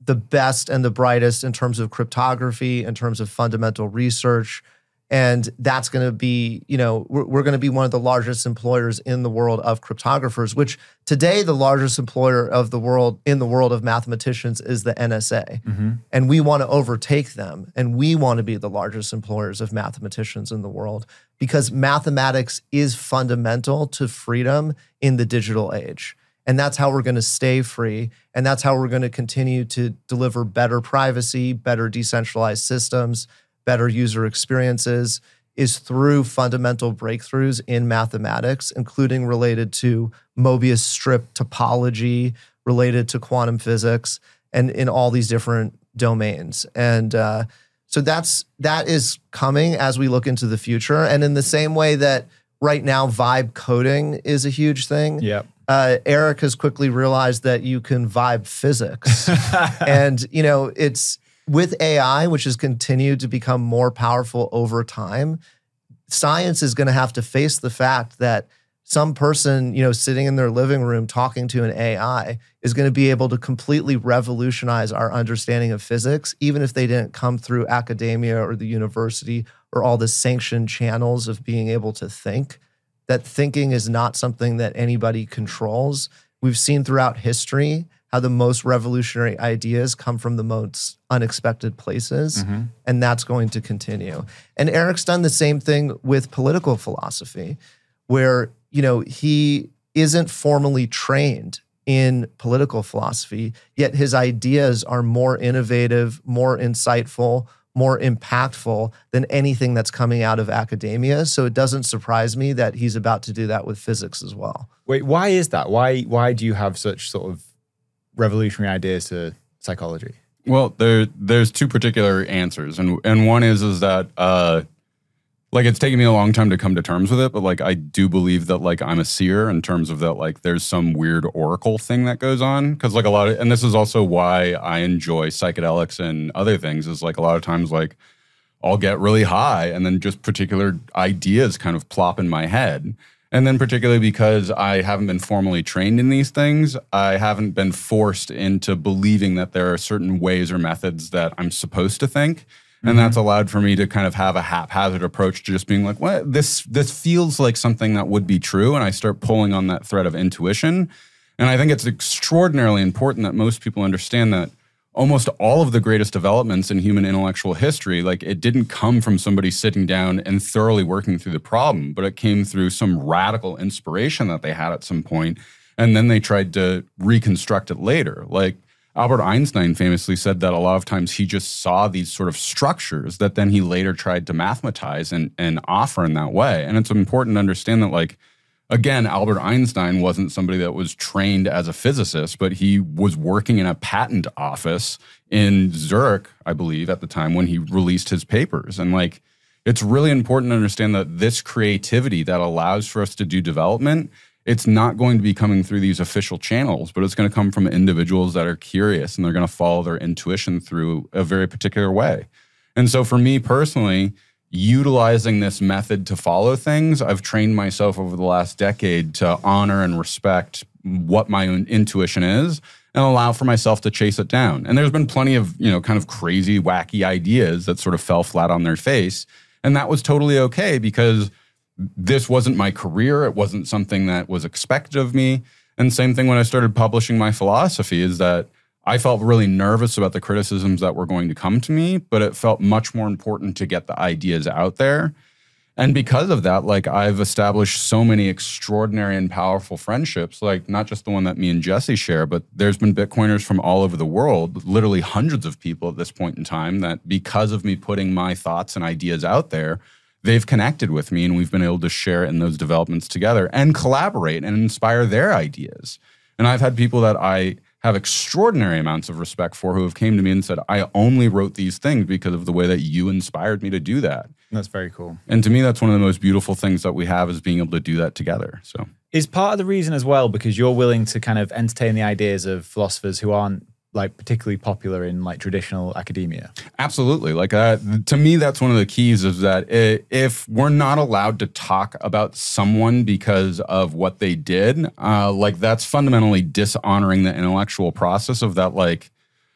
the best and the brightest in terms of cryptography, in terms of fundamental research. And that's going to be, you know, we're, we're going to be one of the largest employers in the world of cryptographers, which today the largest employer of the world in the world of mathematicians is the N S A. Mm-hmm. And we want to overtake them. And we want to be the largest employers of mathematicians in the world because mathematics is fundamental to freedom in the digital age. And that's how we're going to stay free. And that's how we're going to continue to deliver better privacy, better decentralized systems, better user experiences, is through fundamental breakthroughs in mathematics, including related to Mobius strip topology, related to quantum physics, and in all these different domains. And uh, so that's that is coming as we look into the future. And in the same way that right now vibe coding is a huge thing, yep. uh, Eric has quickly realized that you can vibe physics. And, you know, it's with A I, which has continued to become more powerful over time, science is going to have to face the fact that some person, you know, sitting in their living room talking to an A I is going to be able to completely revolutionize our understanding of physics, even if they didn't come through academia or the university or all the sanctioned channels of being able to think. That thinking is not something that anybody controls. We've seen throughout history how the most revolutionary ideas come from the most unexpected places, mm-hmm. and that's going to continue. And Eric's done the same thing with political philosophy, where, you know, he isn't formally trained in political philosophy, yet his ideas are more innovative, more insightful, more impactful than anything that's coming out of academia. So it doesn't surprise me that he's about to do that with physics as well. Wait, why is that? Why why do you have such sort of revolutionary ideas to psychology? Well, there there's two particular answers, and and one is is that uh, like it's taken me a long time to come to terms with it, but like I do believe that like I'm a seer in terms of that like there's some weird oracle thing that goes on, because like a lot of, and this is also why I enjoy psychedelics and other things, is like a lot of times like I'll get really high and then just particular ideas kind of plop in my head. And then particularly because I haven't been formally trained in these things, I haven't been forced into believing that there are certain ways or methods that I'm supposed to think. Mm-hmm. And that's allowed for me to kind of have a haphazard approach to just being like, what, this this feels like something that would be true. And I start pulling on that thread of intuition. And I think it's extraordinarily important that most people understand that almost all of the greatest developments in human intellectual history, like it didn't come from somebody sitting down and thoroughly working through the problem, but it came through some radical inspiration that they had at some point, and then they tried to reconstruct it later. Like Albert Einstein famously said that a lot of times he just saw these sort of structures that then he later tried to mathematize and, and offer in that way. And it's important to understand that, like, again, Albert Einstein wasn't somebody that was trained as a physicist, but he was working in a patent office in Zurich, I believe, at the time when he released his papers. And like, it's really important to understand that this creativity that allows for us to do development, it's not going to be coming through these official channels, but it's going to come from individuals that are curious and they're going to follow their intuition through a very particular way. And so for me personally, utilizing this method to follow things, I've trained myself over the last decade to honor and respect what my own intuition is and allow for myself to chase it down. And there's been plenty of, you know, kind of crazy, wacky ideas that sort of fell flat on their face. And that was totally okay because this wasn't my career. It wasn't something that was expected of me. And same thing when I started publishing my philosophy is that I felt really nervous about the criticisms that were going to come to me, but it felt much more important to get the ideas out there. And because of that, like I've established so many extraordinary and powerful friendships, like not just the one that me and Jesse share, but there's been Bitcoiners from all over the world, literally hundreds of people at this point in time that because of me putting my thoughts and ideas out there, they've connected with me and we've been able to share in those developments together and collaborate and inspire their ideas. And I've had people that I have extraordinary amounts of respect for who have came to me and said, I only wrote these things because of the way that you inspired me to do that. That's very cool. And to me, that's one of the most beautiful things that we have is being able to do that together. So is part of the reason as well because you're willing to kind of entertain the ideas of philosophers who aren't like particularly popular in like traditional academia? Absolutely. Like uh, to me, that's one of the keys is that if we're not allowed to talk about someone because of what they did, uh, like that's fundamentally dishonoring the intellectual process of that, like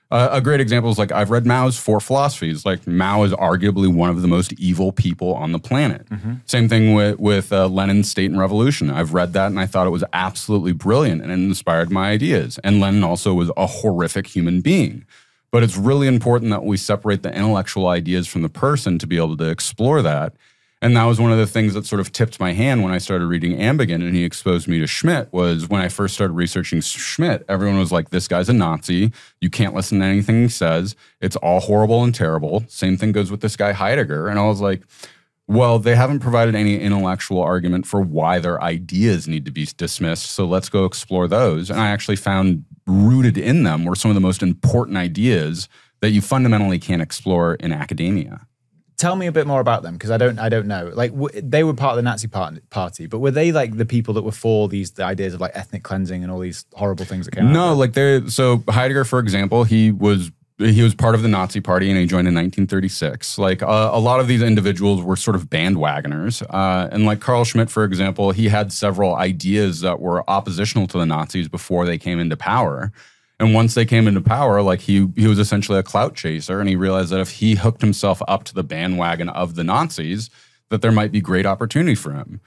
Uh, a great example is like I've read Mao's Four Philosophies. Like Mao is arguably one of the most evil people on the planet. Mm-hmm. Same thing with with uh, Lenin's State and Revolution. I've read that and I thought it was absolutely brilliant and it inspired my ideas. And Lenin also was a horrific human being. But it's really important that we separate the intellectual ideas from the person to be able to explore that. And that was one of the things that sort of tipped my hand when I started reading Ambigin and he exposed me to Schmitt. Was when I first started researching Schmitt, everyone was like, this guy's a Nazi. You can't listen to anything he says. It's all horrible and terrible. Same thing goes with this guy Heidegger. And I was like, well, they haven't provided any intellectual argument for why their ideas need to be dismissed. So let's go explore those. And I actually found rooted in them were some of the most important ideas that you fundamentally can't explore in academia. Tell me a bit more about them because I don't, I don't know. Like w- they were part of the Nazi part- party, but were they like the people that were for these the ideas of like ethnic cleansing and all these horrible things that came out? No, like they. So Heidegger, for example, he was he was part of the Nazi Party and he joined in nineteen thirty-six. Like uh, a lot of these individuals were sort of bandwagoners, uh, and like Carl Schmitt, for example, he had several ideas that were oppositional to the Nazis before they came into power. And once they came into power, like he he was essentially a clout chaser, and he realized that if he hooked himself up to the bandwagon of the Nazis, that there might be great opportunity for him.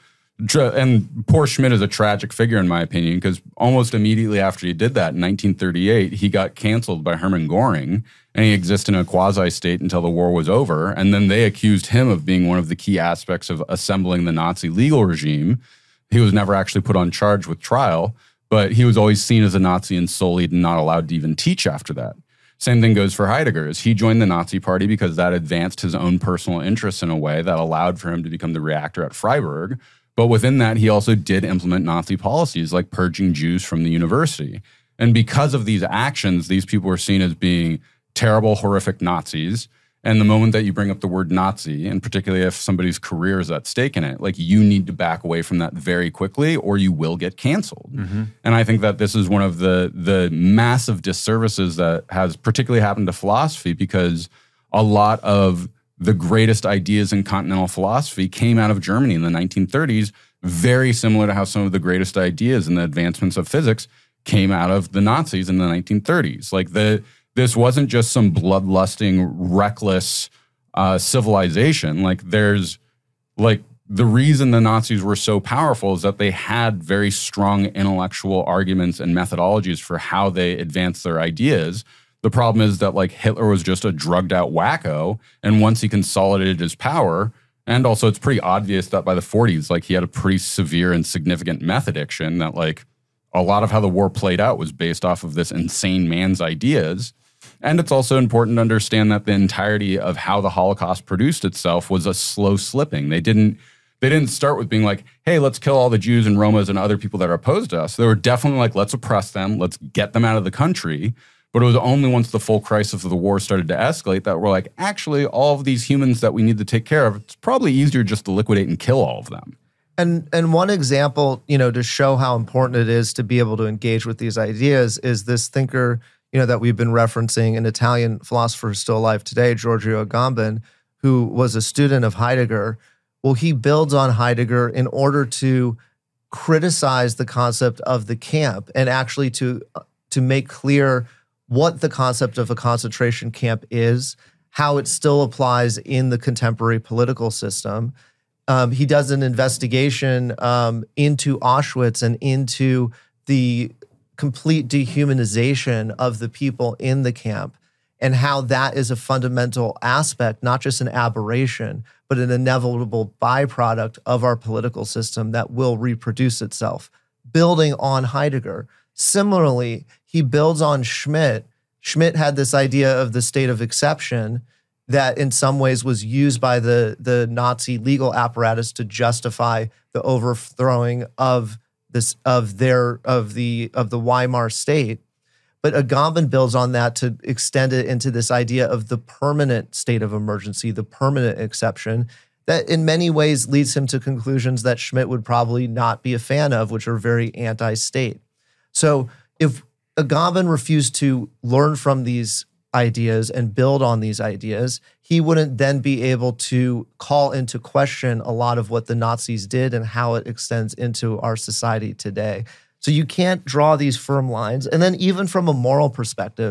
And poor Schmitt is a tragic figure, in my opinion, because almost immediately after he did that, in nineteen thirty-eight, he got canceled by Hermann Göring, and he existed in a quasi-state until the war was over. And then they accused him of being one of the key aspects of assembling the Nazi legal regime. He was never actually put on charge with trial, but he was always seen as a Nazi and solely not allowed to even teach after that. Same thing goes for Heidegger. Is he joined the Nazi Party because that advanced his own personal interests in a way that allowed for him to become the reactor at Freiburg. But within that, he also did implement Nazi policies like purging Jews from the university. And because of these actions, these people were seen as being terrible, horrific Nazis. And the moment that you bring up the word Nazi, and particularly if somebody's career is at stake in it, like you need to back away from that very quickly or you will get canceled. Mm-hmm. And I think that this is one of the the massive disservices that has particularly happened to philosophy, because a lot of the greatest ideas in continental philosophy came out of Germany in the nineteen thirties, very similar to how some of the greatest ideas in the advancements of physics came out of the Nazis in the nineteen thirties. Like the This wasn't just some bloodlusting, reckless uh, civilization. Like there's, like the reason the Nazis were so powerful is that they had very strong intellectual arguments and methodologies for how they advanced their ideas. The problem is that like Hitler was just a drugged out wacko. And once he consolidated his power, and also it's pretty obvious that by the forties, like he had a pretty severe and significant meth addiction that like a lot of how the war played out was based off of this insane man's ideas. And it's also important to understand that the entirety of how the Holocaust produced itself was a slow slipping. They didn't they didn't start with being like, hey, let's kill all the Jews and Romas and other people that are opposed to us. They were definitely like, let's oppress them, let's get them out of the country. But it was only once the full crisis of the war started to escalate that we're like, actually, all of these humans that we need to take care of, it's probably easier just to liquidate and kill all of them. And and one example, you know, to show how important it is to be able to engage with these ideas is this thinker, you know, that we've been referencing, an Italian philosopher who's still alive today, Giorgio Agamben, who was a student of Heidegger. Well, he builds on Heidegger in order to criticize the concept of the camp and actually to to make clear what the concept of a concentration camp is, how it still applies in the contemporary political system. Um, he does an investigation um, into Auschwitz and into the complete dehumanization of the people in the camp and how that is a fundamental aspect, not just an aberration, but an inevitable byproduct of our political system that will reproduce itself, building on Heidegger. Similarly, he builds on Schmitt. Schmitt had this idea of the state of exception that in some ways was used by the, the Nazi legal apparatus to justify the overthrowing of this of their of the of the Weimar state. But Agamben builds on that to extend it into this idea of the permanent state of emergency, the permanent exception, that in many ways leads him to conclusions that Schmitt would probably not be a fan of, which are very anti-state. So if Agamben refused to learn from these ideas and build on these ideas, he wouldn't then be able to call into question a lot of what the Nazis did and how it extends into our society today. So you can't draw these firm lines. And then even from a moral perspective,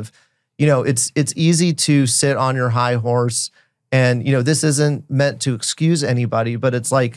you know, it's it's easy to sit on your high horse, and you know, this isn't meant to excuse anybody, but it's like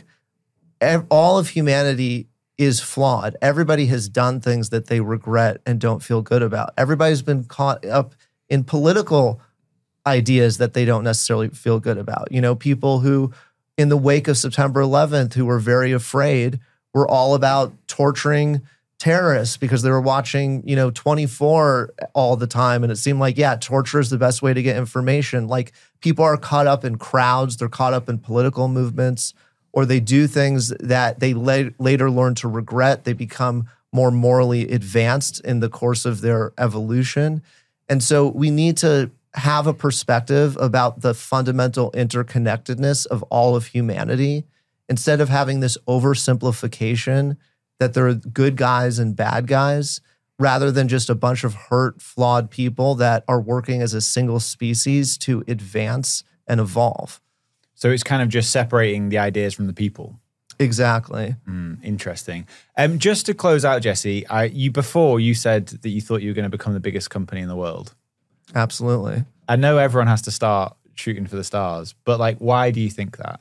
ev- all of humanity is flawed. Everybody has done things that they regret and don't feel good about. Everybody's been caught up in political ideas that they don't necessarily feel good about. You know, people who, in the wake of September eleventh, who were very afraid, were all about torturing terrorists because they were watching, you know, twenty-four all the time. And it seemed like, yeah, torture is the best way to get information. Like, people are caught up in crowds, they're caught up in political movements, or they do things that they la- later learn to regret. They become more morally advanced in the course of their evolution. And so we need to have a perspective about the fundamental interconnectedness of all of humanity, instead of having this oversimplification that there are good guys and bad guys, rather than just a bunch of hurt, flawed people that are working as a single species to advance and evolve. So it's kind of just separating the ideas from the people. Exactly. Mm, interesting. Um, just to close out, Jesse, I, you before you said that you thought you were going to become the biggest company in the world. Absolutely. I know everyone has to start shooting for the stars, but like, why do you think that?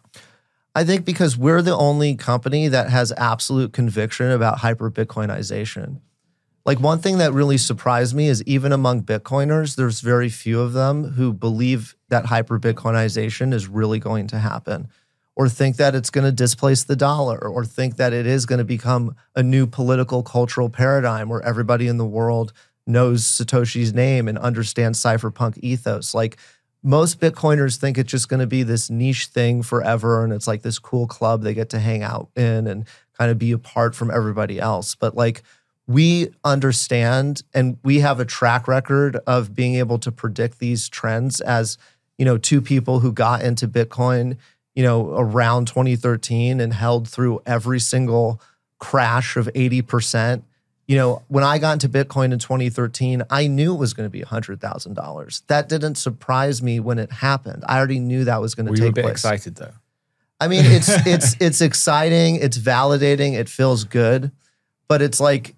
I think because we're the only company that has absolute conviction about hyper-Bitcoinization. Like, one thing that really surprised me is even among Bitcoiners, there's very few of them who believe that hyper-Bitcoinization is really going to happen, or think that it's going to displace the dollar, or think that it is going to become a new political cultural paradigm where everybody in the world knows Satoshi's name and understands cypherpunk ethos. Like, most Bitcoiners think it's just going to be this niche thing forever, and it's like this cool club they get to hang out in and kind of be apart from everybody else. But like, we understand, and we have a track record of being able to predict these trends as, you know, two people who got into Bitcoin, you know, around twenty thirteen and held through every single crash of eighty percent. You know, when I got into Bitcoin in twenty thirteen, I knew it was going to be one hundred thousand dollars. That didn't surprise me when it happened. I already knew that was going to Were take you a bit place. excited though? I mean, it's it's it's exciting, it's validating, it feels good, but it's like,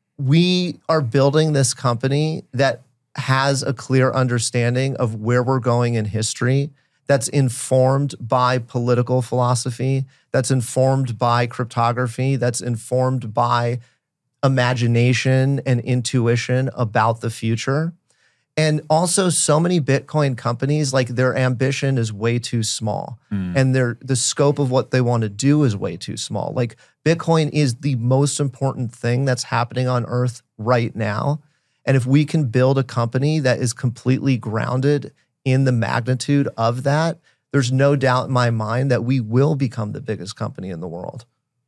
we are building this company that has a clear understanding of where we're going in history, that's informed by political philosophy, that's informed by cryptography, that's informed by imagination and intuition about the future. And also, so many Bitcoin companies, like, their ambition is way too small. Mm. And their the scope of what they want to do is way too small. Like, Bitcoin is the most important thing that's happening on Earth right now. And if we can build a company that is completely grounded in the magnitude of that, there's no doubt in my mind that we will become the biggest company in the world.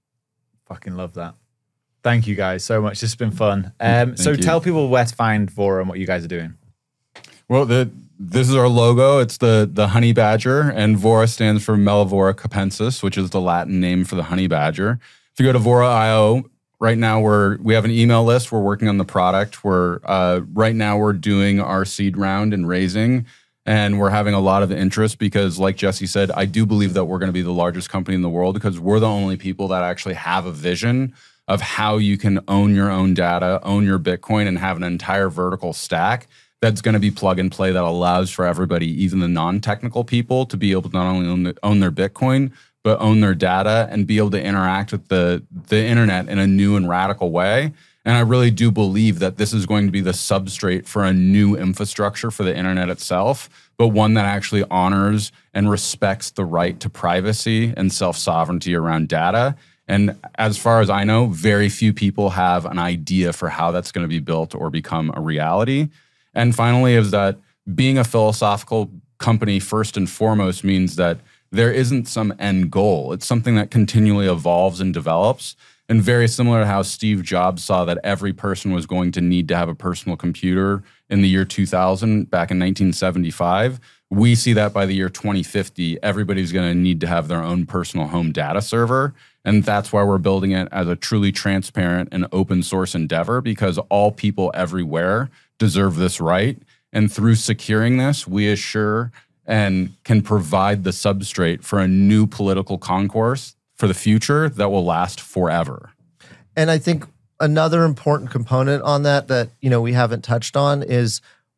Fucking love that. Thank you guys so much. This has been fun. Um, so you. Tell people where to find Vora and what you guys are doing. Well, the, this is our logo. It's the the honey badger, and Vora stands for Mellivora capensis, which is the Latin name for the honey badger. If you go to Vora dot I O, right now we're we have an email list. We're working on the product. We're uh, right now we're doing our seed round and raising, and we're having a lot of interest because, like Jesse said, I do believe that we're going to be the largest company in the world because we're the only people that actually have a vision of how you can own your own data, own your Bitcoin, and have an entire vertical stack that's going to be plug and play that allows for everybody, even the non-technical people, to be able to not only own, the, own their Bitcoin, but own their data and be able to interact with the, the internet in a new and radical way. And I really do believe that this is going to be the substrate for a new infrastructure for the internet itself, but one that actually honors and respects the right to privacy and self-sovereignty around data. And as far as I know, very few people have an idea for how that's going to be built or become a reality. And finally, is that being a philosophical company first and foremost means that there isn't some end goal. It's something that continually evolves and develops. And very similar to how Steve Jobs saw that every person was going to need to have a personal computer in the year two thousand, back in nineteen seventy-five, we see that by the year twenty fifty, everybody's going to need to have their own personal home data server. And that's why we're building it as a truly transparent and open source endeavor, because all people everywhere deserve this right. And through securing this, we assure and can provide the substrate for a new political concourse for the future that will last forever. And I think another important component on that that, you know, we haven't touched on is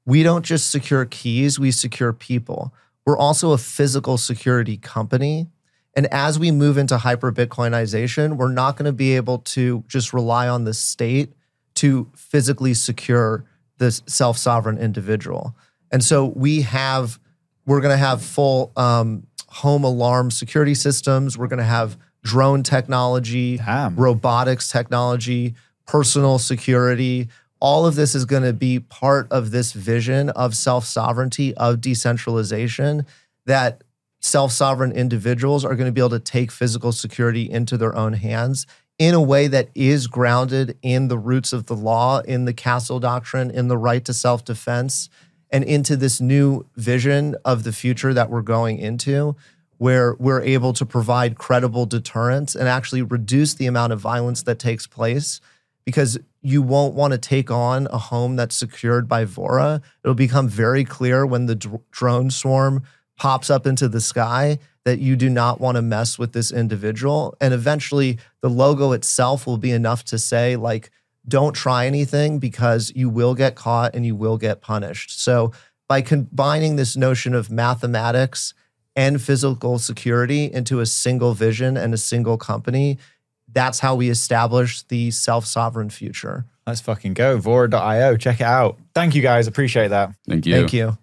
we don't just secure keys, we secure people. We're also a physical security company. And as we move into hyper-Bitcoinization, we're not going to be able to just rely on the state to physically secure this self-sovereign individual. And so we have, we're going to have full um, home alarm security systems. We're going to have drone technology, Damn. robotics technology, personal security. All of this is going to be part of this vision of self-sovereignty, of decentralization, that self-sovereign individuals are going to be able to take physical security into their own hands in a way that is grounded in the roots of the law, in the Castle Doctrine, in the right to self-defense, and into this new vision of the future that we're going into, where we're able to provide credible deterrence and actually reduce the amount of violence that takes place, because you won't want to take on a home that's secured by Vora. It'll become very clear when the dr- drone swarm pops up into the sky that you do not want to mess with this individual. And eventually the logo itself will be enough to say, like, don't try anything because you will get caught and you will get punished. So by combining this notion of mathematics and physical security into a single vision and a single company, that's how we establish the self-sovereign future. Let's fucking go. Vora dot io. Check it out. Thank you guys. Appreciate that. Thank you. Thank you.